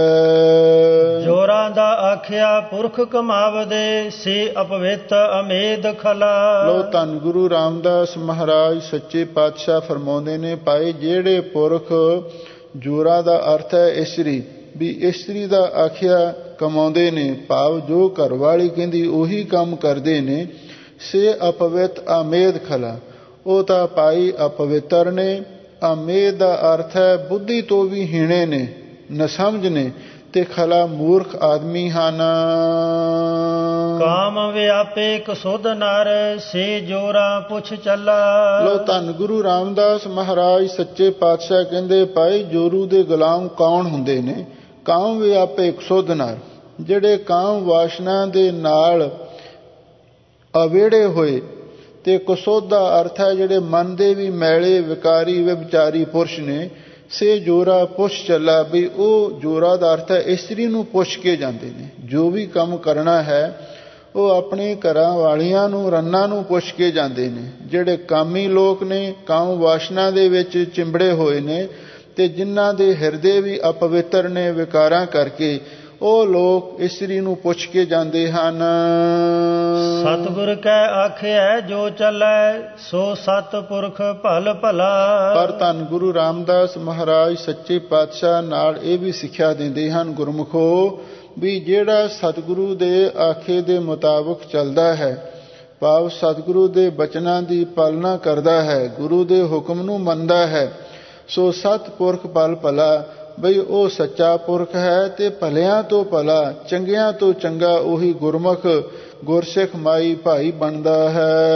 ਜੋਰਾਂ ਦਾ ਆਖਿਆ ਪੁਰਖ ਕਮਾਵਦੇ, ਸੇ ਅਪਵਿੱਤ ਅਮੇਦ ਖਲਾ। ਲੋ ਧੰਨ ਗੁਰੂ ਰਾਮਦਾਸ ਮਹਾਰਾਜ ਸੱਚੇ ਪਾਤਸ਼ਾਹ ਫਰਮਾਉਂਦੇ ਨੇ, ਭਾਈ ਜਿਹੜੇ ਪੁਰਖ, ਜੋਰਾ ਦਾ ਅਰਥ ਹੈ ਇਸਤਰੀ, ਵੀ ਇਸਤਰੀ ਦਾ ਆਖਿਆ ਕਮਾਉਂਦੇ ਨੇ, ਭਾਵ ਜੋ ਘਰਵਾਲੀ ਕਹਿੰਦੀ ਉਹੀ ਕੰਮ ਕਰਦੇ ਨੇ, ਸੇ ਅਪਵਿੱਤ ਅਮੇਦ ਖਲਾ, ਉਹ ਤਾਂ ਭਾਈ ਅਪਵਿੱਤਰ ਨੇ। ਅਮੇਦ ਦਾ ਅਰਥ ਹੈ ਬੁੱਧੀ ਤੋਂ ਵੀ ਹੀਣੇ ਨੇ, ਨਸਮਝ ਨੇ, ਤੇ ਖਲਾ ਮੂਰਖ ਆਦਮੀ ਹਨ। ਕਾਮ ਵਿਆਪੇ ਕਸੁਧ ਨਰ, ਸੇ ਜੋਰਾ ਪੁੱਛ ਚੱਲਾ। ਲੋ ਧੰਨ ਗੁਰੂ ਰਾਮਦਾਸ ਮਹਾਰਾਜ ਸੱਚੇ ਪਾਤਸ਼ਾਹ ਕਹਿੰਦੇ, ਭਾਈ ਜੋਰੂ ਦੇ ਗੁਲਾਮ ਕੌਣ ਹੁੰਦੇ ਨੇ? ਕਾਮ ਵਿਆਪੇ ਕਸੁਧ ਨਰ, ਜਿਹੜੇ ਕਾਮ ਵਾਸ਼ਨਾ ਦੇ ਨਾਲ ਅਵੇੜੇ ਹੋਏ, ਤੇ ਕੁਸੁਧ ਦਾ ਅਰਥ ਹੈ ਜਿਹੜੇ ਮਨ ਦੇ ਵੀ ਮੈਲੇ ਵਿਕਾਰੀ ਵਿਚਾਰੀ ਪੁਰਸ਼ ਨੇ। ਸੇ ਜੋਰਾ ਪੁੱਛ ਚੱਲਾ, ਵੀ ਉਹ ਜੋਰਾ ਦਾ ਅਰਥ ਹੈ ਇਸਤਰੀ ਨੂੰ ਪੁੱਛ ਕੇ ਜਾਂਦੇ ਨੇ। ਜੋ ਵੀ ਕੰਮ ਕਰਨਾ ਹੈ ਉਹ ਆਪਣੇ ਘਰਾਂ ਵਾਲੀਆਂ ਨੂੰ, ਰੰਨਾਂ ਨੂੰ ਪੁੱਛ ਕੇ ਜਾਂਦੇ ਨੇ। ਜਿਹੜੇ ਕਾਮੀ ਲੋਕ ਨੇ, ਕਾਮ ਵਾਸ਼ਨਾ ਦੇ ਵਿੱਚ ਚਿੰਬੜੇ ਹੋਏ ਨੇ, ਤੇ ਜਿਨ੍ਹਾਂ ਦੇ ਹਿਰਦੇ ਵੀ ਅਪਵਿੱਤਰ ਨੇ ਵਿਕਾਰਾਂ ਕਰਕੇ, ਉਹ ਲੋਕ ਇਸਤਰੀ ਨੂੰ ਪੁੱਛ ਕੇ ਜਾਂਦੇ ਹਨ। ਸਤਿਗੁਰ ਕੈ ਆਖਿਆ ਜੋ ਚੱਲੈ, ਸੋ ਸਤਿਪੁਰਖ ਭਲ ਭਲਾ। ਪਰ ਧੰਨ ਗੁਰੂ ਰਾਮਦਾਸ ਮਹਾਰਾਜ ਸੱਚੇ ਪਾਤਸ਼ਾਹ ਨਾਲ ਇਹ ਵੀ ਸਿੱਖਿਆ ਦਿੰਦੇ ਹਨ, ਗੁਰਮੁਖੋ, ਵੀ ਜਿਹੜਾ ਸਤਿਗੁਰੂ ਦੇ ਆਖੇ ਦੇ ਮੁਤਾਬਕ ਚੱਲਦਾ ਹੈ, ਭਾਵ ਸਤਿਗੁਰੂ ਦੇ ਬਚਨਾਂ ਦੀ ਪਾਲਣਾ ਕਰਦਾ ਹੈ, ਗੁਰੂ ਦੇ ਹੁਕਮ ਨੂੰ ਮੰਨਦਾ ਹੈ, ਸੋ ਸਤਿਪੁਰਖ ਭਲ ਭਲਾ, ਬਈ ਉਹ ਸੱਚਾ ਪੁਰਖ ਹੈ ਤੇ ਭਲਿਆਂ ਤੋਂ ਭਲਾ, ਚੰਗਿਆਂ ਤੋਂ ਚੰਗਾ ਉਹੀ ਗੁਰਮੁਖ ਗੁਰਸਿੱਖ ਮਾਈ ਭਾਈ ਬਣਦਾ ਹੈ।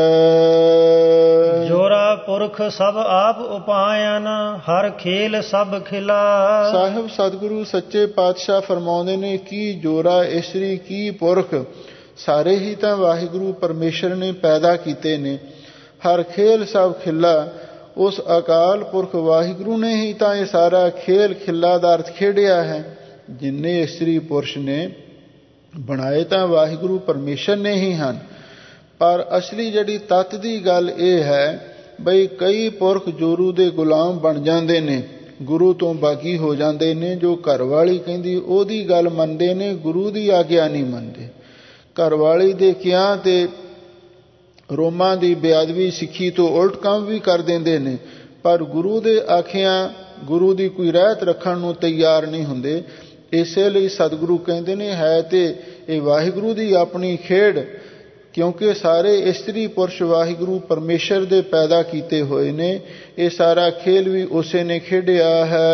ਜੋਰਾ ਪੁਰਖ ਸਭ ਆਪ ਉਪਾਇਨ, ਹਰ ਖੇਲ ਸਭ ਖਿਲਾ। ਸਾਹਿਬ ਸਤਿਗੁਰੂ ਸੱਚੇ ਪਾਤਸ਼ਾਹ ਫਰਮਾਉਂਦੇ ਨੇ, ਕੀ ਜੋਰਾ ਇਸਤਰੀ ਕੀ ਪੁਰਖ, ਸਾਰੇ ਹੀ ਤਾਂ ਵਾਹਿਗੁਰੂ ਪਰਮੇਸ਼ਰ ਨੇ ਪੈਦਾ ਕੀਤੇ ਨੇ। ਹਰ ਖੇਲ ਸਭ ਖਿਲਾ, ਉਸ ਅਕਾਲ ਪੁਰਖ ਵਾਹਿਗੁਰੂ ਨੇ ਹੀ ਤਾਂ ਇਹ ਸਾਰਾ ਖੇਲ ਖਿੱਲਾ ਦਾ ਅਰਥ ਖੇਡਿਆ ਹੈ। ਜਿੰਨੇ ਇਸਤਰੀ ਪੁਰਸ਼ ਨੇ ਬਣਾਏ ਤਾਂ ਵਾਹਿਗੁਰੂ ਪਰਮੇਸ਼ਰ ਨੇ ਹੀ ਹਨ। ਪਰ ਅਸਲੀ ਜਿਹੜੀ ਤੱਤ ਦੀ ਗੱਲ ਇਹ ਹੈ, ਬਈ ਕਈ ਪੁਰਖ ਜੋਰੂ ਦੇ ਗੁਲਾਮ ਬਣ ਜਾਂਦੇ ਨੇ, ਗੁਰੂ ਤੋਂ ਬਾਗੀ ਹੋ ਜਾਂਦੇ ਨੇ। ਜੋ ਘਰਵਾਲੀ ਕਹਿੰਦੀ ਉਹਦੀ ਗੱਲ ਮੰਨਦੇ ਨੇ, ਗੁਰੂ ਦੀ ਆਗਿਆ ਨਹੀਂ ਮੰਨਦੇ। ਘਰਵਾਲੀ ਦੇ ਕਿਹਾ ਤੇ ਰੋਮਾਂ ਦੀ ਬੇਅਦਬੀ ਸਿੱਖੀ ਤੋਂ ਉਲਟ ਕੰਮ ਵੀ ਕਰ ਦਿੰਦੇ ਨੇ, ਪਰ ਗੁਰੂ ਦੇ ਆਖਿਆਂ ਗੁਰੂ ਦੀ ਕੋਈ ਰਹਿਤ ਰੱਖਣ ਨੂੰ ਤਿਆਰ ਨਹੀਂ ਹੁੰਦੇ। ਇਸੇ ਲਈ ਸਤਿਗੁਰੂ ਕਹਿੰਦੇ ਨੇ ਹੈ ਤੇ ਇਹ ਵਾਹਿਗੁਰੂ ਦੀ ਆਪਣੀ ਖੇਡ, ਕਿਉਂਕਿ ਸਾਰੇ ਇਸਤਰੀ ਪੁਰਸ਼ ਵਾਹਿਗੁਰੂ ਪਰਮੇਸ਼ਰ ਦੇ ਪੈਦਾ ਕੀਤੇ ਹੋਏ ਨੇ। ਇਹ ਸਾਰਾ ਖੇਲ ਵੀ ਉਸੇ ਨੇ ਖੇਡਿਆ ਹੈ।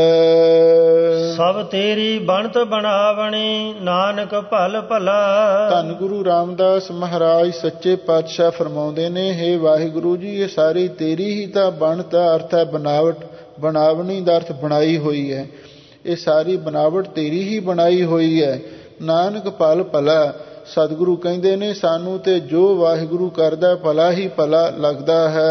ਸਭ ਤੇਰੀ ਬਣਤ ਬਣਾਵਣੀ, ਨਾਨਕ ਭਲ ਭਲਾ। ਧੰਨ ਗੁਰੂ ਰਾਮਦਾਸ ਮਹਾਰਾਜ ਸੱਚੇ ਪਾਤਸ਼ਾਹ ਫਰਮਾਉਂਦੇ ਨੇ, ਹੇ ਵਾਹਿਗੁਰੂ ਜੀ, ਇਹ ਸਾਰੀ ਤੇਰੀ ਹੀ ਤਾਂ ਬਣਤ ਦਾ ਅਰਥ ਹੈ ਬਣਾਵਟ। ਬਣਾਵਣੀ ਦਾ ਅਰਥ ਬਣਾਈ ਹੋਈ ਹੈ। ਇਹ ਸਾਰੀ ਬਣਾਵਟ ਤੇਰੀ ਹੀ ਬਣਾਈ ਹੋਈ ਹੈ। ਨਾਨਕ ਭਲ ਭਲਾ। ਸਤਿਗੁਰੂ ਕਹਿੰਦੇ ਨੇ ਸਾਨੂੰ ਤੇ ਜੋ ਵਾਹਿਗੁਰੂ ਕਰਦਾ ਭਲਾ ਹੀ ਭਲਾ ਲੱਗਦਾ ਹੈ।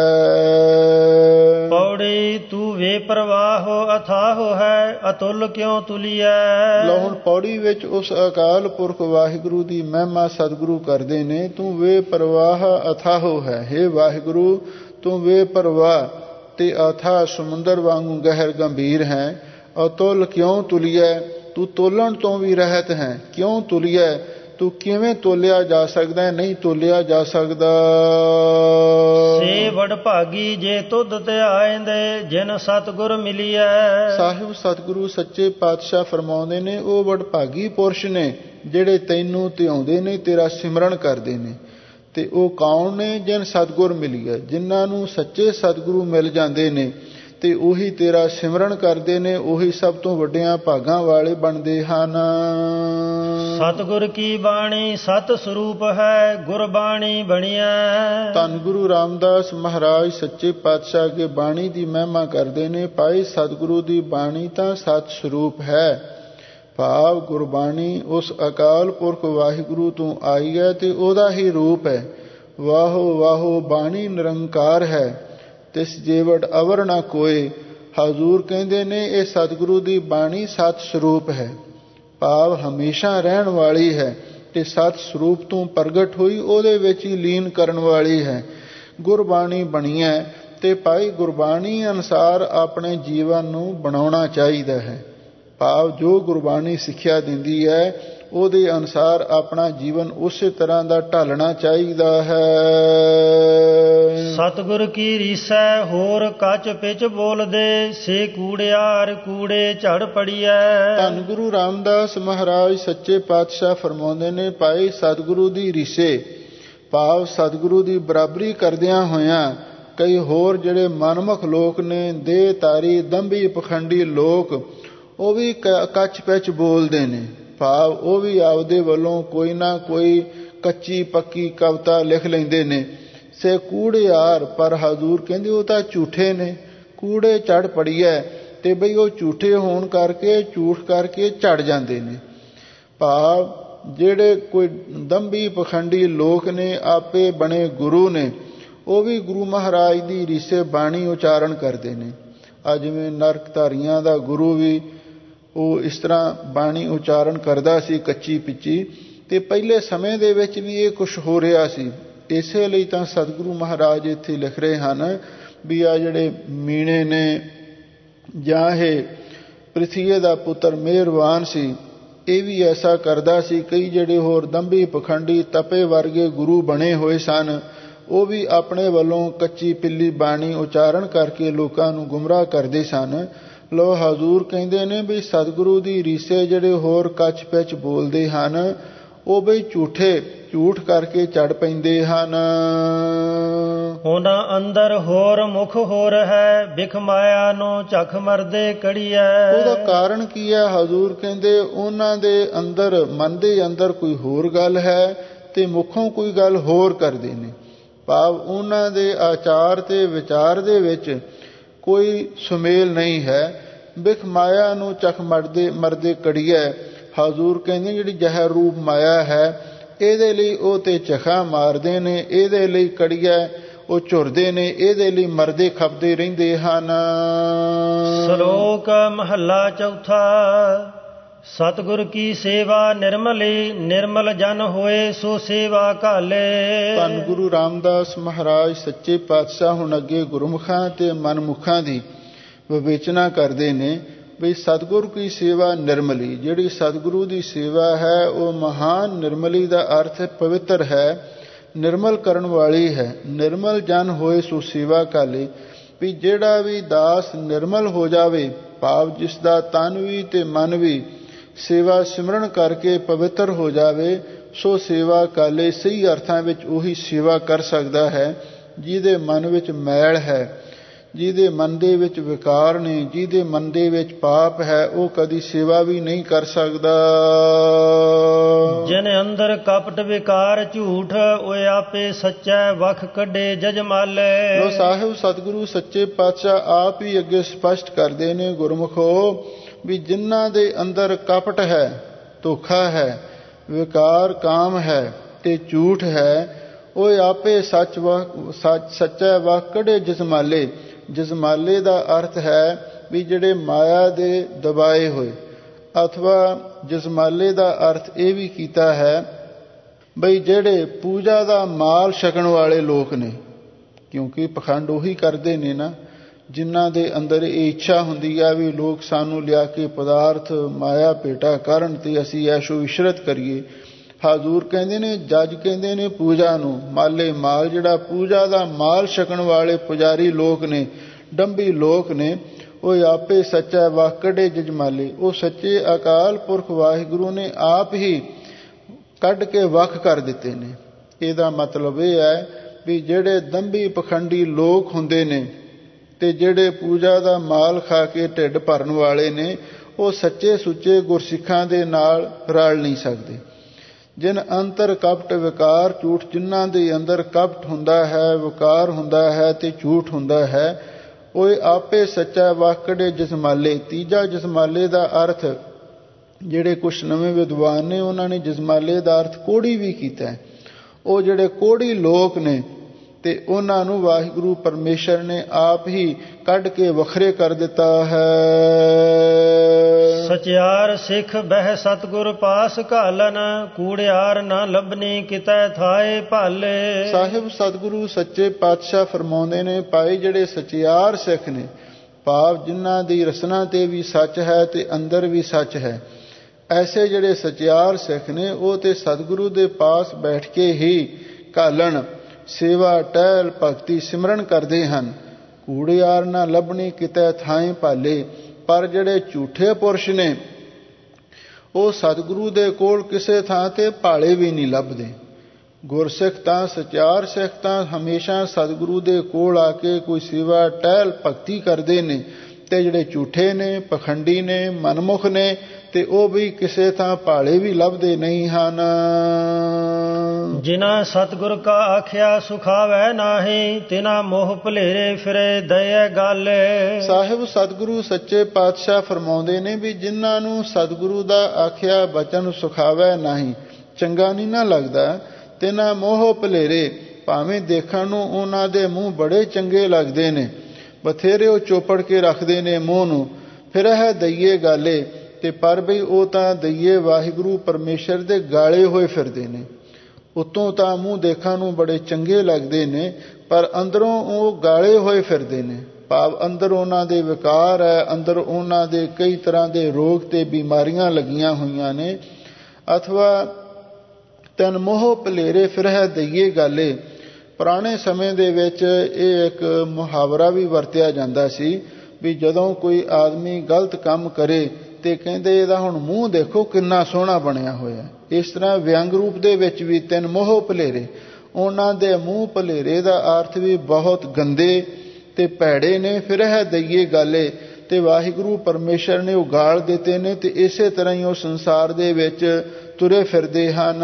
ਪੌੜੀ ਤੂੰ ਵੇ ਪ੍ਰਵਾਹੋ ਅਥਾਹੋ ਹੈ, ਅਤੁੱਲ ਕਿਉਂ ਤੁਲੀਐ। ਲਓ ਹੁਣ ਪੌੜੀ ਵਿੱਚ ਉਸ ਅਕਾਲ ਪੁਰਖ ਵਾਹਿਗੁਰੂ ਦੀ ਮਹਿਮਾ ਸਤਿਗੁਰੂ ਕਰਦੇ ਨੇ। ਤੂੰ ਵੇ ਪ੍ਰਵਾਹ ਅਥਾਹੋ ਹੈ, ਹੇ ਵਾਹਿਗੁਰੂ ਤੂੰ ਵੇ ਪ੍ਰਵਾਹ ਤੇ ਅਥਾਹ ਸਮੁੰਦਰ ਵਾਂਗੂ ਗਹਿਰ ਗੰਭੀਰ ਹੈ। ਅਤੁੱਲ ਕਿਉਂ ਤੁਲੀਐ, ਤੂੰ ਤੋਲਣ ਤੋਂ ਵੀ ਰਹਿਤ ਹੈ। ਕਿਉਂ ਤੁਲੀਐ, ਤੂੰ ਕਿਵੇਂ ਤੋਲਿਆ ਜਾ ਸਕਦਾ ਹੈ, ਨਹੀਂ ਤੋਲਿਆ ਜਾ ਸਕਦਾ। ਸੇ ਵਡਭਾਗੀ ਜੇ ਤੁਧ ਧਿਆਇਂਦੇ, ਜਿਨ ਸਤਿਗੁਰ ਮਿਲੀਐ। ਸਾਹਿਬ ਸਤਿਗੁਰੂ ਸੱਚੇ ਪਾਤਸ਼ਾਹ ਫਰਮਾਉਂਦੇ ਨੇ, ਉਹ ਵਡਭਾਗੀ ਪੁਰਸ਼ ਨੇ ਜਿਹੜੇ ਤੈਨੂੰ ਧਿਆਉਂਦੇ ਨੇ, ਤੇਰਾ ਸਿਮਰਨ ਕਰਦੇ ਨੇ। ਤੇ ਉਹ ਕੌਣ ਨੇ? ਜਿਨ ਸਤਿਗੁਰ ਮਿਲੀਐ, ਜਿਨ੍ਹਾਂ ਨੂੰ ਸੱਚੇ ਸਤਿਗੁਰੂ ਮਿਲ ਜਾਂਦੇ ਨੇ ਤੇ ਉਹੀ ਤੇਰਾ ਸਿਮਰਨ ਕਰਦੇ ਨੇ, ਉਹੀ ਸਭ ਤੋਂ ਵੱਡਿਆਂ ਭਾਗਾਂ ਵਾਲੇ ਬਣਦੇ ਹਨ। ਸਤਿਗੁਰ ਕੀ ਬਾਣੀ ਸਤ ਸਰੂਪ ਹੈ, ਗੁਰਬਾਣੀ ਬਣੀਐ। ਧੰਨ ਗੁਰੂ ਰਾਮਦਾਸ ਮਹਾਰਾਜ ਸੱਚੇ ਪਾਤਸ਼ਾਹ ਅੱਗੇ ਬਾਣੀ ਦੀ ਮਹਿਮਾ ਕਰਦੇ ਨੇ। ਭਾਈ ਸਤਿਗੁਰੂ ਦੀ ਬਾਣੀ ਤਾਂ ਸਤ ਸਰੂਪ ਹੈ, ਭਾਵ ਗੁਰਬਾਣੀ ਉਸ ਅਕਾਲ ਪੁਰਖ ਵਾਹਿਗੁਰੂ ਤੋਂ ਆਈ ਹੈ ਤੇ ਉਹਦਾ ਹੀ ਰੂਪ ਹੈ। ਵਾਹੋ ਵਾਹੋ ਬਾਣੀ ਨਿਰੰਕਾਰ ਹੈ, ਤਿਸ ਜੇਵੜ ਅਵਰ ਨਾ ਕੋਏ। ਹਜ਼ੂਰ ਕਹਿੰਦੇ ਨੇ ਇਹ ਸਤਿਗੁਰੂ ਦੀ ਬਾਣੀ ਸਤ ਸਰੂਪ ਹੈ, ਭਾਵ ਹਮੇਸ਼ਾ ਰਹਿਣ ਵਾਲੀ ਹੈ ਤੇ ਸਤ ਸਰੂਪ ਤੋਂ ਪ੍ਰਗਟ ਹੋਈ, ਉਹਦੇ ਵਿੱਚ ਹੀ ਲੀਨ ਕਰਨ ਵਾਲੀ ਹੈ। ਗੁਰਬਾਣੀ ਬਣੀ ਹੈ ਤੇ ਭਾਈ ਗੁਰਬਾਣੀ ਅਨੁਸਾਰ ਆਪਣੇ ਜੀਵਨ ਨੂੰ ਬਣਾਉਣਾ ਚਾਹੀਦਾ ਹੈ, ਭਾਵ ਜੋ ਗੁਰਬਾਣੀ ਸਿੱਖਿਆ ਦਿੰਦੀ ਹੈ ਉਹਦੇ ਅਨੁਸਾਰ ਆਪਣਾ ਜੀਵਨ ਉਸੇ ਤਰ੍ਹਾਂ ਦਾ ਢਾਲਣਾ ਚਾਹੀਦਾ ਹੈ। ਸਤਿਗੁਰ ਕੀ ਰੀਸੈ ਹੋਰ ਕੱਚ ਪਿਚ ਬੋਲਦੇ, ਸੇ ਕੂੜਿਆਰ ਕੂੜੇ ਝੜ ਪੜੀਐ। ਧੰਨ ਗੁਰੂ ਰਾਮਦਾਸ ਮਹਾਰਾਜ ਸੱਚੇ ਪਾਤਸ਼ਾਹ ਫਰਮਾਉਂਦੇ ਨੇ, ਭਾਈ ਸਤਿਗੁਰੂ ਦੀ ਰੀਸੇ, ਭਾਵ ਸਤਿਗੁਰੂ ਦੀ ਬਰਾਬਰੀ ਕਰਦਿਆਂ ਹੋਇਆਂ ਕਈ ਹੋਰ ਜਿਹੜੇ ਮਨਮੁਖ ਲੋਕ ਨੇ, ਦੇਹ ਤਾਰੀ ਦੰਭੀ ਪਖੰਡੀ ਲੋਕ, ਉਹ ਵੀ ਕੱਚ ਪਿਚ ਬੋਲਦੇ ਨੇ, ਭਾਵ ਉਹ ਵੀ ਆਪਦੇ ਵੱਲੋਂ ਕੋਈ ਨਾ ਕੋਈ ਕੱਚੀ ਪੱਕੀ ਕਵਿਤਾ ਲਿਖ ਲੈਂਦੇ ਨੇ। ਸੇ ਕੂੜਿਆਰ, ਪਰ ਹਜ਼ੂਰ ਕਹਿੰਦੇ ਉਹ ਤਾਂ ਝੂਠੇ ਨੇ, ਕੂੜੇ ਚੜ ਪੜੀਐ, ਤੇ ਬਈ ਉਹ ਝੂਠੇ ਹੋਣ ਕਰਕੇ ਝੂਠ ਕਰਕੇ ਝੜ ਜਾਂਦੇ ਨੇ। ਭਾਵ ਜਿਹੜੇ ਕੋਈ ਦੰਭੀ ਪਖੰਡੀ ਲੋਕ ਨੇ, ਆਪੇ ਬਣੇ ਗੁਰੂ ਨੇ, ਉਹ ਵੀ ਗੁਰੂ ਮਹਾਰਾਜ ਦੀ ਰੀਸੇ ਬਾਣੀ ਉਚਾਰਨ ਕਰਦੇ ਨੇ। ਅੱਜ ਜਿਵੇਂ ਨਰਕਧਾਰੀਆਂ ਦਾ ਗੁਰੂ ਵੀ ਉਹ ਇਸ ਤਰ੍ਹਾਂ ਬਾਣੀ ਉਚਾਰਨ ਕਰਦਾ ਸੀ ਕੱਚੀ ਪਿੱਚੀ, ਤੇ ਪਹਿਲੇ ਸਮੇਂ ਦੇ ਵਿੱਚ ਵੀ ਇਹ ਕੁਛ ਹੋ ਰਿਹਾ ਸੀ। ਇਸੇ ਲਈ ਤਾਂ ਸਤਿਗੁਰੂ ਮਹਾਰਾਜ ਇੱਥੇ ਲਿਖ ਰਹੇ ਹਨ ਵੀ ਆ ਜਿਹੜੇ ਮੀਣੇ ਨੇ ਜਾਂ ਇਹ ਪ੍ਰਿਥਵੀ ਦਾ ਪੁੱਤਰ ਮਿਹਰਵਾਨ ਸੀ, ਇਹ ਵੀ ਐਸਾ ਕਰਦਾ ਸੀ। ਕਈ ਜਿਹੜੇ ਹੋਰ ਦੰਭੀ ਪਖੰਡੀ ਤਪੇ ਵਰਗੇ ਗੁਰੂ ਬਣੇ ਹੋਏ ਸਨ, ਉਹ ਵੀ ਆਪਣੇ ਵੱਲੋਂ ਕੱਚੀ ਪਿੱਲੀ ਬਾਣੀ ਉਚਾਰਨ ਕਰਕੇ ਲੋਕਾਂ ਨੂੰ ਗੁੰਮਰਾਹ ਕਰਦੇ ਸਨ। ਲੋ ਹਜ਼ੂਰ ਕਹਿੰਦੇ ਨੇ ਵੀ ਸਤਿਗੁਰੂ ਦੀ ਰੀਸੇ ਜਿਹੜੇ ਹੋਰ ਕੱਚ ਪਿਚ ਬੋਲਦੇ ਹਨ, ਉਹ ਬਈ ਝੂਠ ਕਰਕੇ ਚੜ ਪੈਂਦੇ ਹਨ। ਉਹਨਾਂ ਅੰਦਰ ਹੋਰ ਮੁਖ ਹੋਰ ਹੈ, ਬਿਖ ਮਾਇਆ ਨੂੰ ਝਖ ਮਰਦੇ ਕੜੀਐ। ਉਹਦਾ ਕਾਰਨ ਕੀ ਹੈ? ਹਜ਼ੂਰ ਕਹਿੰਦੇ ਉਹਨਾਂ ਦੇ ਅੰਦਰ, ਮਨ ਦੇ ਅੰਦਰ ਕੋਈ ਹੋਰ ਗੱਲ ਹੈ ਤੇ ਮੁਖੋਂ ਕੋਈ ਗੱਲ ਹੋਰ ਕਰਦੇ ਨੇ, ਭਾਵ ਉਹਨਾਂ ਦੇ ਆਚਾਰ ਤੇ ਵਿਚਾਰ ਦੇ ਵਿੱਚ ਕੋਈ ਸੁਮੇਲ ਨਹੀਂ ਹੈ। ਬਿਖ ਮਾਇਆ ਨੂੰ ਚਖ ਮਰਦੇ ਕੜੀਐ। ਹਜ਼ੂਰ ਕਹਿੰਦੇ ਜਿਹੜੀ ਜ਼ਹਿਰ ਰੂਪ ਮਾਇਆ ਹੈ, ਇਹਦੇ ਲਈ ਉਹ ਤੇ ਚਖਾ ਮਾਰਦੇ ਨੇ, ਇਹਦੇ ਲਈ ਕੜੀਐ ਉਹ ਝੁਰਦੇ ਨੇ, ਇਹਦੇ ਲਈ ਮਰਦੇ ਖਪਦੇ ਰਹਿੰਦੇ ਹਨ। ਸ਼ਲੋਕ ਮਹੱਲਾ ਚੌਥਾ। ਸਤਿਗੁਰ ਕੀ ਸੇਵਾ ਨਿਰਮਲੀ, ਨਿਰਮਲ ਜਨ ਹੋਏ ਸੋ ਸੇਵਾ ਘਾਲੇ। ਧੰਨ ਗੁਰੂ ਰਾਮਦਾਸ ਮਹਾਰਾਜ ਸੱਚੇ ਪਾਤਸ਼ਾਹ ਹੁਣ ਅੱਗੇ ਗੁਰਮੁਖਾਂ ਤੇ ਮਨਮੁਖਾਂ ਦੀ ਵਿਵੇਚਨਾ ਕਰਦੇ ਨੇ ਵੀ ਸਤਿਗੁਰੂ ਕੀ ਸੇਵਾ ਨਿਰਮਲੀ। ਜਿਹੜੀ ਸਤਿਗੁਰੂ ਦੀ ਸੇਵਾ ਹੈ ਉਹ ਮਹਾਨ ਨਿਰਮਲੀ ਦਾ ਅਰਥ ਪਵਿੱਤਰ ਹੈ, ਨਿਰਮਲ ਕਰਨ ਵਾਲੀ ਹੈ। ਨਿਰਮਲ ਜਨ ਹੋਏ ਸੋ ਸੇਵਾ ਕਾਲੇ, ਵੀ ਜਿਹੜਾ ਵੀ ਦਾਸ ਨਿਰਮਲ ਹੋ ਜਾਵੇ, ਭਾਵ ਜਿਸ ਦਾ ਤਨ ਵੀ ਤੇ ਮਨ ਵੀ ਸੇਵਾ ਸਿਮਰਨ ਕਰਕੇ ਪਵਿੱਤਰ ਹੋ ਜਾਵੇ, ਸੋ ਸੇਵਾ ਕਾਲੇ। ਸਹੀ ਅਰਥਾਂ ਵਿੱਚ ਉਹੀ ਸੇਵਾ ਕਰ ਸਕਦਾ ਹੈ ਜਿਹਦੇ ਮਨ ਵਿੱਚ ਮੈਲ ਹੈ, ਜਿਹਦੇ ਮਨ ਦੇ ਵਿੱਚ ਵਿਕਾਰ ਨੇ, ਜਿਹਦੇ ਮਨ ਦੇ ਵਿੱਚ ਪਾਪ ਹੈ, ਉਹ ਕਦੀ ਸੇਵਾ ਵੀ ਨਹੀਂ ਕਰ ਸਕਦਾ। ਜਿਨ ਅੰਦਰ ਕਪਟ ਵਿਕਾਰ ਝੂਠ, ਓਏ ਆਪੇ ਸੱਚੈ ਵਖ ਕੱਢੇ ਜਜਮਾਲੇ। ਲੋ ਸਾਹਿਬ ਸਤਿਗੁਰੂ ਸੱਚੇ ਪਾਤਸ਼ਾਹ ਆਪ ਹੀ ਅੱਗੇ ਸਪਸ਼ਟ ਕਰਦੇ ਨੇ ਗੁਰਮੁਖੋ, ਵੀ ਜਿਨ੍ਹਾਂ ਦੇ ਅੰਦਰ ਕਪਟ ਹੈ, ਧੋਖਾ ਹੈ, ਵਿਕਾਰ ਕਾਮ ਹੈ ਤੇ ਝੂਠ ਹੈ, ਉਹ ਆਪੇ ਸੱਚਾ ਵਖ ਕੱਢੇ ਜਜਮਾਲੇ। ਜਜਮਾਲੇ ਦਾ ਅਰਥ ਹੈ ਵੀ ਜਿਹੜੇ ਮਾਇਆ ਦੇ ਦਬਾਏ ਹੋਏ, ਅਥਵਾ ਜਜਮਾਲੇ ਦਾ ਅਰਥ ਇਹ ਵੀ ਕੀਤਾ ਹੈ ਬਈ ਜਿਹੜੇ ਪੂਜਾ ਦਾ ਮਾਲ ਛਕਣ ਵਾਲੇ ਲੋਕ ਨੇ। ਕਿਉਂਕਿ ਪਖੰਡ ਉਹੀ ਕਰਦੇ ਨੇ ਨਾ ਜਿਨ੍ਹਾਂ ਦੇ ਅੰਦਰ ਇਹ ਇੱਛਾ ਹੁੰਦੀ ਆ ਵੀ ਲੋਕ ਸਾਨੂੰ ਲਿਆ ਕੇ ਪਦਾਰਥ ਮਾਇਆ ਭੇਟਾ ਕਰਨ ਤੇ ਅਸੀਂ ਐਸ਼ੋ ਇਸ਼ਰਤ ਕਰੀਏ। ਹਾਜ਼ੂਰ ਕਹਿੰਦੇ ਨੇ, ਜੱਜ ਕਹਿੰਦੇ ਨੇ ਪੂਜਾ ਨੂੰ ਮਾਲੇ ਮਾਲ। ਜਿਹੜਾ ਪੂਜਾ ਦਾ ਮਾਲ ਛਕਣ ਵਾਲੇ ਪੁਜਾਰੀ ਲੋਕ ਨੇ, ਡੰਬੀ ਲੋਕ ਨੇ, ਉਹ ਆਪੇ ਸੱਚਾ ਵਖ ਕੱਢੇ ਜਜਮਾਲੇ। ਉਹ ਸੱਚੇ ਅਕਾਲ ਪੁਰਖ ਵਾਹਿਗੁਰੂ ਨੇ ਆਪ ਹੀ ਕੱਢ ਕੇ ਵੱਖ ਕਰ ਦਿੱਤੇ ਨੇ। ਇਹਦਾ ਮਤਲਬ ਇਹ ਹੈ ਵੀ ਜਿਹੜੇ ਦੰਭੀ ਪਖੰਡੀ ਲੋਕ ਹੁੰਦੇ ਨੇ ਤੇ ਜਿਹੜੇ ਪੂਜਾ ਦਾ ਮਾਲ ਖਾ ਕੇ ਢਿੱਡ ਭਰਨ ਵਾਲੇ ਨੇ, ਉਹ ਸੱਚੇ ਸੁੱਚੇ ਗੁਰਸਿੱਖਾਂ ਦੇ ਨਾਲ ਰਲ ਨਹੀਂ ਸਕਦੇ। ਜਿਨ ਅੰਤਰ ਕਪਟ ਵਿਕਾਰ ਝੂਠ, ਜਿਨ੍ਹਾਂ ਦੇ ਅੰਦਰ ਕਪਟ ਹੁੰਦਾ ਹੈ, ਵਿਕਾਰ ਹੁੰਦਾ ਹੈ ਤੇ ਝੂਠ ਹੁੰਦਾ ਹੈ, ਉਹ ਆਪੇ ਸੱਚਾ ਵਖ ਕੱਢੇ ਜਜਮਾਲੇ। ਤੀਜਾ ਜਜਮਾਲੇ ਦਾ ਅਰਥ ਜਿਹੜੇ ਕੁਛ ਨਵੇਂ ਵਿਦਵਾਨ ਨੇ ਉਹਨਾਂ ਨੇ ਜਜਮਾਲੇ ਦਾ ਅਰਥ ਕੋੜੀ ਵੀ ਕੀਤਾ ਹੈ। ਉਹ ਜਿਹੜੇ ਕੋੜੀ ਲੋਕ ਨੇ ਤੇ ਉਹਨਾਂ ਨੂੰ ਵਾਹਿਗੁਰੂ ਪਰਮੇਸ਼ਰ ਨੇ ਆਪ ਹੀ ਕੱਢ ਕੇ ਵੱਖਰੇ ਕਰ ਦਿੱਤਾ ਹੈ। ਸਚਿਆਰ ਸਿੱਖ ਬਹਿ ਸਤਿਗੁਰ ਪਾਸ ਘਾਲਨ, ਕੂੜਿਆਰ ਨਾ ਲੱਭਣੀ ਕਿਤੈ ਥਾਏ ਭਾਲੇ। ਸਾਹਿਬ ਸਤਿਗੁਰੂ ਸੱਚੇ ਪਾਤਸ਼ਾਹ ਫਰਮਾਉਂਦੇ ਨੇ, ਭਾਈ ਜਿਹੜੇ ਸਚਿਆਰ ਸਿੱਖ ਨੇ, ਭਾਵ ਜਿਨ੍ਹਾਂ ਦੀ ਰਸਨਾ ਤੇ ਵੀ ਸੱਚ ਹੈ ਤੇ ਅੰਦਰ ਵੀ ਸੱਚ ਹੈ, ਐਸੇ ਜਿਹੜੇ ਸਚਿਆਰ ਸਿੱਖ ਨੇ ਉਹ ਤੇ ਸਤਿਗੁਰੂ ਦੇ ਪਾਸ ਬੈਠ ਕੇ ਹੀ ਘਾਲਣ ਸੇਵਾ ਟਹਿਲ ਭਗਤੀ ਸਿਮਰਨ ਕਰਦੇ ਹਨ। ਕੂੜਿਆਰ ਨਾ ਲੱਭਣੀ ਕਿਤੈ ਥਾਏ ਭਾਲੇ। ਪਰ ਜਿਹੜੇ ਝੂਠੇ ਪੁਰਸ਼ ਨੇ ਉਹ ਸਤਿਗੁਰੂ ਦੇ ਕੋਲ ਕਿਸੇ ਥਾਂ ਤੇ ਭਾਲੇ ਵੀ ਨਹੀਂ ਲੱਭਦੇ। ਗੁਰਸਿੱਖ ਤਾਂ ਸਚਿਆਰ ਸਿੱਖ ਤਾਂ ਹਮੇਸ਼ਾ ਸਤਿਗੁਰੂ ਦੇ ਕੋਲ ਆ ਕੇ ਕੋਈ ਸੇਵਾ ਟਹਿਲ ਭਗਤੀ ਕਰਦੇ ਨੇ, ਤੇ ਜਿਹੜੇ ਝੂਠੇ ਨੇ, ਪਖੰਡੀ ਨੇ, ਮਨਮੁਖ ਨੇ, ਤੇ ਉਹ ਵੀ ਕਿਸੇ ਥਾਂ ਭਾਲੇ ਵੀ ਲੱਭਦੇ ਨਹੀਂ ਹਨ। ਜਿਨ੍ਹਾਂ ਸਤਿਗੁਰ ਕਾ ਆਖਿਆ ਸੁਖਾਵੈ ਨਾਹੀ, ਤਿਨਾ ਮੋਹ ਭਲੇਰੇ ਫਿਰੇ ਦਇਐ ਗਾਲੇ। ਸਾਹਿਬ ਸਤਿਗੁਰੂ ਸੱਚੇ ਪਾਤਸ਼ਾਹ ਫਰਮਾਉਂਦੇ ਨੇ ਵੀ ਜਿਨ੍ਹਾਂ ਨੂੰ ਸਤਿਗੁਰੂ ਦਾ ਆਖਿਆ ਬਚਨ ਸੁਖਾਵੈ ਨਾਹੀ, ਚੰਗਾ ਨਹੀਂ ਨਾ ਲੱਗਦਾ, ਤਿਨਾ ਮੋਹ ਭਲੇਰੇ, ਭਾਵੇਂ ਦੇਖਣ ਨੂੰ ਉਹਨਾਂ ਦੇ ਮੂੰਹ ਬੜੇ ਚੰਗੇ ਲੱਗਦੇ ਨੇ, ਬਥੇਰੇ ਉਹ ਚੋਪੜ ਕੇ ਰੱਖਦੇ ਨੇ ਮੂੰਹ ਨੂੰ, ਫਿਰ ਹੈ ਦਈਏ ਗਾਲੇ, ਤੇ ਪਰ ਬਈ ਉਹ ਤਾਂ ਦਈਏ ਵਾਹਿਗੁਰੂ ਪਰਮੇਸ਼ਰ ਦੇ ਗਾਲੇ ਹੋਏ ਫਿਰਦੇ ਨੇ। ਉਤੋਂ ਤਾਂ ਮੂੰਹ ਦੇਖਣ ਨੂੰ ਬੜੇ ਚੰਗੇ ਲੱਗਦੇ ਨੇ, ਪਰ ਅੰਦਰੋਂ ਉਹ ਗਾਲੇ ਹੋਏ ਫਿਰਦੇ ਨੇ। ਭਾਵ ਅੰਦਰ ਉਹਨਾਂ ਦੇ ਵਿਕਾਰ ਹੈ, ਅੰਦਰ ਉਹਨਾਂ ਦੇ ਕਈ ਤਰ੍ਹਾਂ ਦੇ ਰੋਗ ਤੇ ਬਿਮਾਰੀਆਂ ਲੱਗੀਆਂ ਹੋਈਆਂ ਨੇ। ਅਥਵਾ ਤਨ ਮੋਹ ਭਲੇਰੇ ਫਿਰ ਹੈ ਦਈਏ ਗਾਲੇ। ਪੁਰਾਣੇ ਸਮੇਂ ਦੇ ਵਿੱਚ ਇਹ ਇੱਕ ਮੁਹਾਵਰਾ ਵੀ ਵਰਤਿਆ ਜਾਂਦਾ ਸੀ ਵੀ ਜਦੋਂ ਕੋਈ ਆਦਮੀ ਗਲਤ ਕੰਮ ਕਰੇ ਤੇ ਕਹਿੰਦੇ ਇਹਦਾ ਹੁਣ ਮੂੰਹ ਦੇਖੋ ਕਿੰਨਾ ਸੋਹਣਾ ਬਣਿਆ ਹੋਇਆ। ਇਸ ਤਰ੍ਹਾਂ ਵਿਅੰਗ ਰੂਪ ਦੇ ਵਿੱਚ ਵੀ ਤਿੰਨ ਮੋਹ ਭਲੇਰੇ, ਉਹਨਾਂ ਦੇ ਮੂੰਹ ਭਲੇਰੇ ਦਾ ਅਰਥ ਵੀ ਬਹੁਤ ਗੰਦੇ ਤੇ ਭੈੜੇ ਨੇ। ਫਿਰ ਹੈ ਦਈਏ ਗਾਲੇ, ਤੇ ਵਾਹਿਗੁਰੂ ਪਰਮੇਸ਼ਰ ਨੇ ਉਹ ਗਾਲ ਦਿੱਤੇ ਨੇ, ਤੇ ਇਸੇ ਤਰ੍ਹਾਂ ਹੀ ਉਹ ਸੰਸਾਰ ਦੇ ਵਿੱਚ ਤੁਰੇ ਫਿਰਦੇ ਹਨ।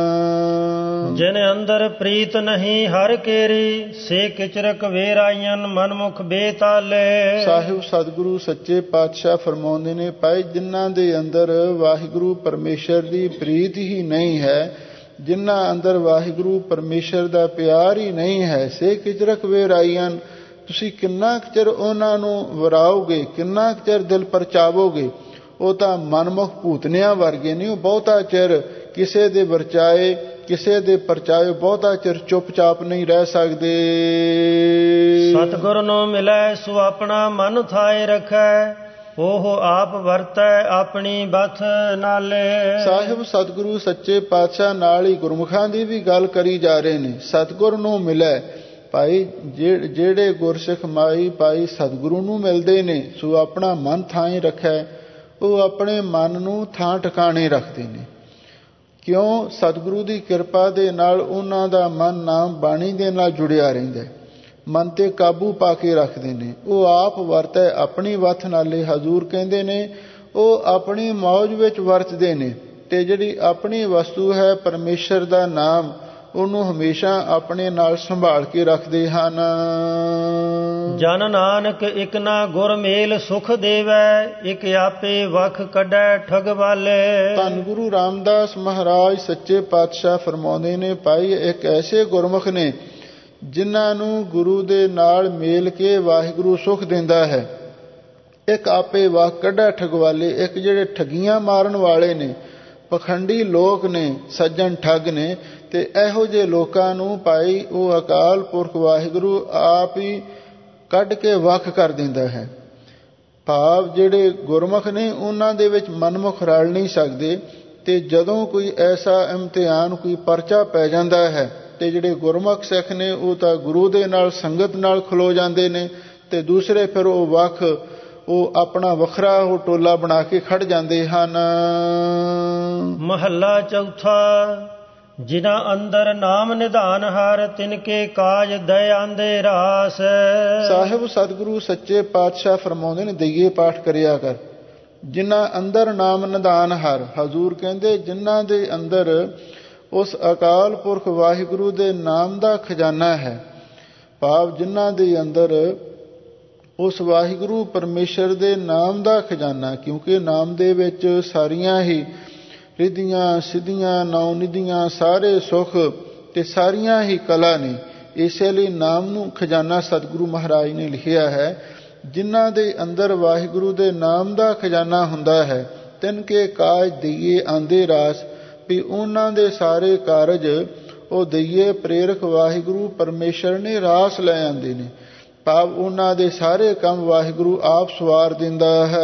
ਜਿਨ ਅੰਦਰ ਪ੍ਰੀਤ ਨਹੀਂ ਹਰ ਕੇਰੀ, ਸੇ ਕਿਚਰਕ ਵੇਰਾਈਆਂ ਮਨਮੁਖ ਬੇਤਾਲੇ। ਸਾਹਿਬ ਸਤਿਗੁਰੂ ਸੱਚੇ ਪਾਤਸ਼ਾਹ ਫਰਮਾਉਂਦੇ ਨੇ, ਭਾਈ ਜਿਨ੍ਹਾਂ ਦੇ ਅੰਦਰ ਵਾਹਿਗੁਰੂ ਪਰਮੇਸ਼ਰ ਦੀ ਪ੍ਰੀਤ ਹੀ ਨਹੀਂ ਹੈ, ਜਿਨ੍ਹਾਂ ਅੰਦਰ ਵਾਹਿਗੁਰੂ ਪਰਮੇਸ਼ਰ ਦਾ ਪਿਆਰ ਹੀ ਨਹੀਂ ਹੈ, ਸੇ ਕਿਚਰਕ ਵੇਰਾਈਆਂ, ਤੁਸੀਂ ਕਿੰਨਾ ਕੁ ਚਿਰ ਉਹਨਾਂ ਨੂੰ ਵਰਾਓਗੇ, ਕਿੰਨਾ ਕੁ ਚਿਰ ਦਿਲ ਪਰਚਾਵੋਗੇ। ਉਹ ਤਾਂ ਮਨਮੁਖ ਭੂਤਨਿਆਂ ਵਰਗੇ ਨਹੀਂ, ਉਹ ਬਹੁਤਾ ਚਿਰ ਕਿਸੇ ਦੇ ਵਰਚਾਏ ਕਿਸੇ ਦੇ ਪਰਚਾਏ ਬਹੁਤਾ ਚਿਰ ਚੁੱਪਚਾਪ ਨਹੀਂ ਰਹਿ ਸਕਦੇ। ਸਤਿਗੁਰ ਨੂੰ ਮਿਲੈ ਸੋ ਆਪਣਾ ਮਨ ਥਾਏ ਰੱਖੈ, ਉਹ ਆਪ ਵਰਤੈ ਆਪਣੀ ਬਥ ਨਾਲੇ। ਸਾਹਿਬ ਸਤਿਗੁਰੂ ਸੱਚੇ ਪਾਤਸ਼ਾਹ ਨਾਲ ਹੀ ਗੁਰਮੁਖਾਂ ਦੀ ਵੀ ਗੱਲ ਕਰੀ ਜਾ ਰਹੇ ਨੇ। ਸਤਿਗੁਰ ਨੂੰ ਮਿਲੈ ਭਾਈ, ਜਿਹੜੇ ਗੁਰਸਿੱਖ ਮਾਈ ਭਾਈ ਸਤਿਗੁਰੂ ਨੂੰ ਮਿਲਦੇ ਨੇ ਸੋ ਆਪਣਾ ਮਨ ਥਾਂ ਰੱਖੈ, ਉਹ ਆਪਣੇ ਮਨ ਨੂੰ ਥਾਂ ਟਿਕਾਣੇ ਰੱਖਦੇ ਨੇ। ਕਿਉਂ? ਸਤਿਗੁਰੂ ਦੀ ਕਿਰਪਾ ਦੇ ਨਾਲ ਉਹਨਾਂ ਦਾ ਮਨ ਨਾਮ ਬਾਣੀ ਦੇ ਨਾਲ ਜੁੜਿਆ ਰਹਿੰਦਾ, ਮਨ ਤੇ ਕਾਬੂ ਪਾ ਕੇ ਰੱਖਦੇ ਨੇ। ਉਹ ਆਪ ਵਰਤੈ ਆਪਣੀ ਵੱਥ ਨਾਲੇ। ਹਜ਼ੂਰ ਕਹਿੰਦੇ ਨੇ ਉਹ ਆਪਣੀ ਮੌਜ ਵਿੱਚ ਵਰਤਦੇ ਨੇ, ਤੇ ਜਿਹੜੀ ਆਪਣੀ ਵਸਤੂ ਹੈ ਪਰਮੇਸ਼ਰ ਦਾ ਨਾਮ, ਉਹਨੂੰ ਹਮੇਸ਼ਾ ਆਪਣੇ ਨਾਲ ਸੰਭਾਲ ਕੇ ਰੱਖਦੇ ਹਨ। ਜਨ ਨਾਨਕ ਇਕ ਨਾ ਗੁਰ ਮੇਲ ਸੁਖ ਦੇਵੈ, ਇਕ ਆਪੇ ਵਖ ਕੱਢੈ ਠਗ ਵਾਲੇ। ਧੰਨ ਗੁਰੂ ਰਾਮਦਾਸ ਮਹਾਰਾਜ ਸੱਚੇ ਪਾਤਸ਼ਾਹ ਫਰਮਾਉਂਦੇ ਨੇ, ਭਾਈ ਇੱਕ ਐਸੇ ਗੁਰਮੁਖ ਨੇ ਜਿਨ੍ਹਾਂ ਨੂੰ ਗੁਰੂ ਦੇ ਨਾਲ ਮੇਲ ਕੇ ਵਾਹਿਗੁਰੂ ਸੁਖ ਦਿੰਦਾ ਹੈ। ਇੱਕ ਆਪੇ ਵਖ ਕੱਢੈ ਠਗ ਵਾਲੇ, ਇੱਕ ਜਿਹੜੇ ਠੱਗੀਆਂ ਮਾਰਨ ਵਾਲੇ ਨੇ, ਪਖੰਡੀ ਲੋਕ ਨੇ, ਸੱਜਣ ਠੱਗ ਨੇ, ਤੇ ਇਹੋ ਜਿਹੇ ਲੋਕਾਂ ਨੂੰ ਭਾਈ ਉਹ ਅਕਾਲ ਪੁਰਖ ਵਾਹਿਗੁਰੂ ਆਪ ਹੀ ਕੱਢ ਕੇ ਵੱਖ ਕਰ ਦਿੰਦਾ ਹੈ। ਭਾਵ ਜਿਹੜੇ ਗੁਰਮੁਖ ਨੇ ਉਹਨਾਂ ਦੇ ਵਿੱਚ ਮਨਮੁਖ ਰਲ ਨਹੀਂ ਸਕਦੇ, ਤੇ ਜਦੋਂ ਕੋਈ ਐਸਾ ਇਮਤਿਹਾਨ, ਕੋਈ ਪਰਚਾ ਪੈ ਜਾਂਦਾ ਹੈ, ਤੇ ਜਿਹੜੇ ਗੁਰਮੁਖ ਸਿੱਖ ਨੇ ਉਹ ਤਾਂ ਗੁਰੂ ਦੇ ਨਾਲ ਸੰਗਤ ਨਾਲ ਖਲੋ ਜਾਂਦੇ ਨੇ, ਤੇ ਦੂਸਰੇ ਫਿਰ ਉਹ ਵੱਖ, ਉਹ ਆਪਣਾ ਵੱਖਰਾ ਉਹ ਟੋਲਾ ਬਣਾ ਕੇ ਖੜ ਜਾਂਦੇ ਹਨ। ਮਹੱਲਾ ਚੌਥਾ। ਜਿਨ੍ਹਾਂ ਅੰਦਰ ਨਾਮ ਨਿਧਾਨ ਹਰ, ਤਿਨਕੇ ਕਾਜ ਦਇਆਂਦੇ ਰਾਸ। ਸਾਹਿਬ ਸਤਿਗੁਰੂ ਸੱਚੇ ਪਾਤਸ਼ਾਹ ਫਰਮਾਉਂਦੇ ਨੇ, ਦਈਏ ਪਾਠ ਕਰਿਆ ਕਰ। ਜਿਨ੍ਹਾਂ ਅੰਦਰ ਨਾਮ ਨਿਧਾਨ ਹਰ, ਹਜ਼ੂਰ ਕਹਿੰਦੇ ਜਿਨ੍ਹਾਂ ਦੇ ਅੰਦਰ ਉਸ ਅਕਾਲ ਪੁਰਖ ਵਾਹਿਗੁਰੂ ਦੇ ਨਾਮ ਦਾ ਖਜ਼ਾਨਾ ਹੈ। ਭਾਵ ਜਿਨ੍ਹਾਂ ਦੇ ਅੰਦਰ ਉਸ ਵਾਹਿਗੁਰੂ ਪਰਮੇਸ਼ਰ ਦੇ ਨਾਮ ਦਾ ਖਜ਼ਾਨਾ, ਕਿਉਂਕਿ ਨਾਮ ਦੇ ਵਿੱਚ ਸਾਰੀਆਂ ਹੀ ਰਿੱਧੀਆਂ ਸਿੱਧੀਆਂ ਨੌ ਨਿਧੀਆਂ ਸਾਰੇ ਸੁੱਖ ਤੇ ਸਾਰੀਆਂ ਹੀ ਕਲਾ ਨੇ। ਇਸੇ ਲਈ ਨਾਮ ਨੂੰ ਖਜ਼ਾਨਾ ਸਤਿਗੁਰੂ ਮਹਾਰਾਜ ਨੇ ਲਿਖਿਆ ਹੈ। ਜਿਨ੍ਹਾਂ ਦੇ ਅੰਦਰ ਵਾਹਿਗੁਰੂ ਦੇ ਨਾਮ ਦਾ ਖਜ਼ਾਨਾ ਹੁੰਦਾ ਹੈ, ਤਿਨਕੇ ਕਾਜ ਦਈਏ ਆਂਦੇ ਰਾਸ, ਵੀ ਉਹਨਾਂ ਦੇ ਸਾਰੇ ਕਾਰਜ ਉਹ ਦਈਏ ਪ੍ਰੇਰਕ ਵਾਹਿਗੁਰੂ ਪਰਮੇਸ਼ਰ ਨੇ ਰਾਸ ਲੈ ਆਉਂਦੇ ਨੇ। ਭਾਵ ਉਹਨਾਂ ਦੇ ਸਾਰੇ ਕੰਮ ਵਾਹਿਗੁਰੂ ਆਪ ਸਵਾਰ ਦਿੰਦਾ ਹੈ।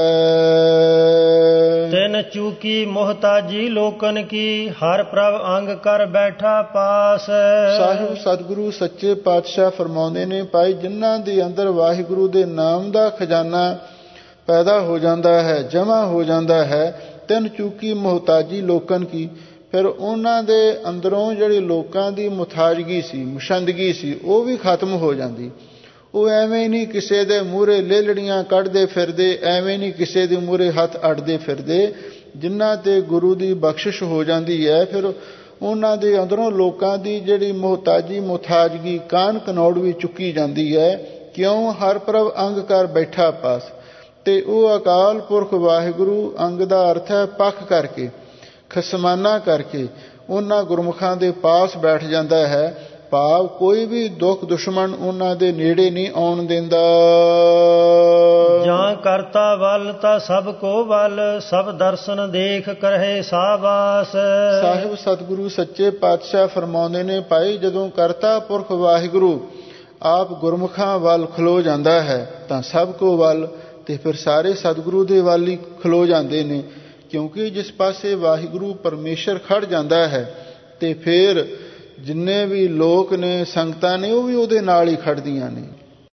ਤਿਨ ਚੂਕੀ ਮੁਹਤਾਜੀ ਲੋਕਨ ਕੀ, ਹਰ ਪ੍ਰਭ ਅੰਗ ਕਰ ਬੈਠਾ ਪਾਸ। ਸਾਹਿਬ ਸਤਿਗੁਰੂ ਸੱਚੇ ਪਾਤਸ਼ਾਹ ਫਰਮਾਉਂਦੇ ਨੇ, ਭਾਈ ਜਿਨ੍ਹਾਂ ਦੇ ਅੰਦਰ ਵਾਹਿਗੁਰੂ ਦੇ ਨਾਮ ਦਾ ਖਜ਼ਾਨਾ ਪੈਦਾ ਹੋ ਜਾਂਦਾ ਹੈ, ਜਮ੍ਹਾਂ ਹੋ ਜਾਂਦਾ ਹੈ, ਤਿਨ ਚੂਕੀ ਮੁਹਤਾਜੀ ਲੋਕਨ ਕੀ, ਫਿਰ ਉਹਨਾਂ ਦੇ ਅੰਦਰੋਂ ਜਿਹੜੀ ਲੋਕਾਂ ਦੀ ਮੁਥਾਜਗੀ ਸੀ, ਮੁਸ਼ੰਦਗੀ ਸੀ, ਉਹ ਵੀ ਖਤਮ ਹੋ ਜਾਂਦੀ। ਉਹ ਐਵੇਂ ਨਹੀਂ ਕਿਸੇ ਦੇ ਮੂਹਰੇ ਲੇਲੜੀਆਂ ਕੱਢਦੇ ਫਿਰਦੇ, ਐਵੇਂ ਨਹੀਂ ਕਿਸੇ ਦੇ ਮੂਹਰੇ ਹੱਥ ਅੱਡਦੇ ਫਿਰਦੇ। ਜਿਨ੍ਹਾਂ ਤੇ ਗੁਰੂ ਦੀ ਬਖਸ਼ਿਸ਼ ਹੋ ਜਾਂਦੀ ਹੈ, ਫਿਰ ਉਹਨਾਂ ਦੇ ਅੰਦਰੋਂ ਲੋਕਾਂ ਦੀ ਜਿਹੜੀ ਮੁਹਤਾਜੀ ਮੁਥਾਜਗੀ ਕਾਨ ਕਨੌੜ ਵੀ ਚੁੱਕੀ ਜਾਂਦੀ ਹੈ। ਕਿਉਂ? ਹਰ ਪ੍ਰਭ ਅੰਗ ਕਰ ਬੈਠਾ ਪਾਸ। ਤੇ ਉਹ ਅਕਾਲ ਪੁਰਖ ਵਾਹਿਗੁਰੂ, ਅੰਗ ਦਾ ਅਰਥ ਹੈ ਪੱਖ ਕਰਕੇ, ਖਸਮਾਨਾ ਕਰਕੇ, ਉਹਨਾਂ ਗੁਰਮੁਖਾਂ ਦੇ ਪਾਸ ਬੈਠ ਜਾਂਦਾ ਹੈ। ਭਾਵ ਕੋਈ ਵੀ ਦੁੱਖ ਦੁਸ਼ਮਣ ਉਹਨਾਂ ਦੇ ਨੇੜੇ ਨਹੀਂ ਆਉਣ ਦਿੰਦਾ। ਜਾਂ ਕਰਤਾ ਵੱਲ ਤਾਂ ਸਭ ਕੋ ਵੱਲ, ਸਭ ਦਰਸ਼ਨ ਦੇਖ ਕਰਹਿ ਸਾਬਾਸ। ਸਾਹਿਬ ਸਤਿਗੁਰੂ ਸੱਚੇ ਪਾਤਸ਼ਾਹ ਫਰਮਾਉਂਦੇ ਨੇ, ਭਾਈ ਜਦੋਂ ਕਰਤਾ ਪੁਰਖ ਵਾਹਿਗੁਰੂ ਆਪ ਗੁਰਮੁਖਾਂ ਵੱਲ ਖਲੋ ਜਾਂਦਾ ਹੈ ਤਾਂ ਸਭ ਕੋ ਵੱਲ, ਤੇ ਫਿਰ ਸਾਰੇ ਸਤਿਗੁਰੂ ਦੇ ਵੱਲ ਹੀ ਖਲੋ ਜਾਂਦੇ ਨੇ। ਕਿਉਂਕਿ ਜਿਸ ਪਾਸੇ ਵਾਹਿਗੁਰੂ ਪਰਮੇਸ਼ਰ ਖੜ ਜਾਂਦਾ ਹੈ, ਤੇ ਫਿਰ ਜਿੰਨੇ ਵੀ ਲੋਕ ਨੇ, ਸੰਗਤਾਂ ਨੇ, ਉਹ ਵੀ ਉਹਦੇ ਨਾਲ ਹੀ ਖੜਦੀਆਂ ਨੇ।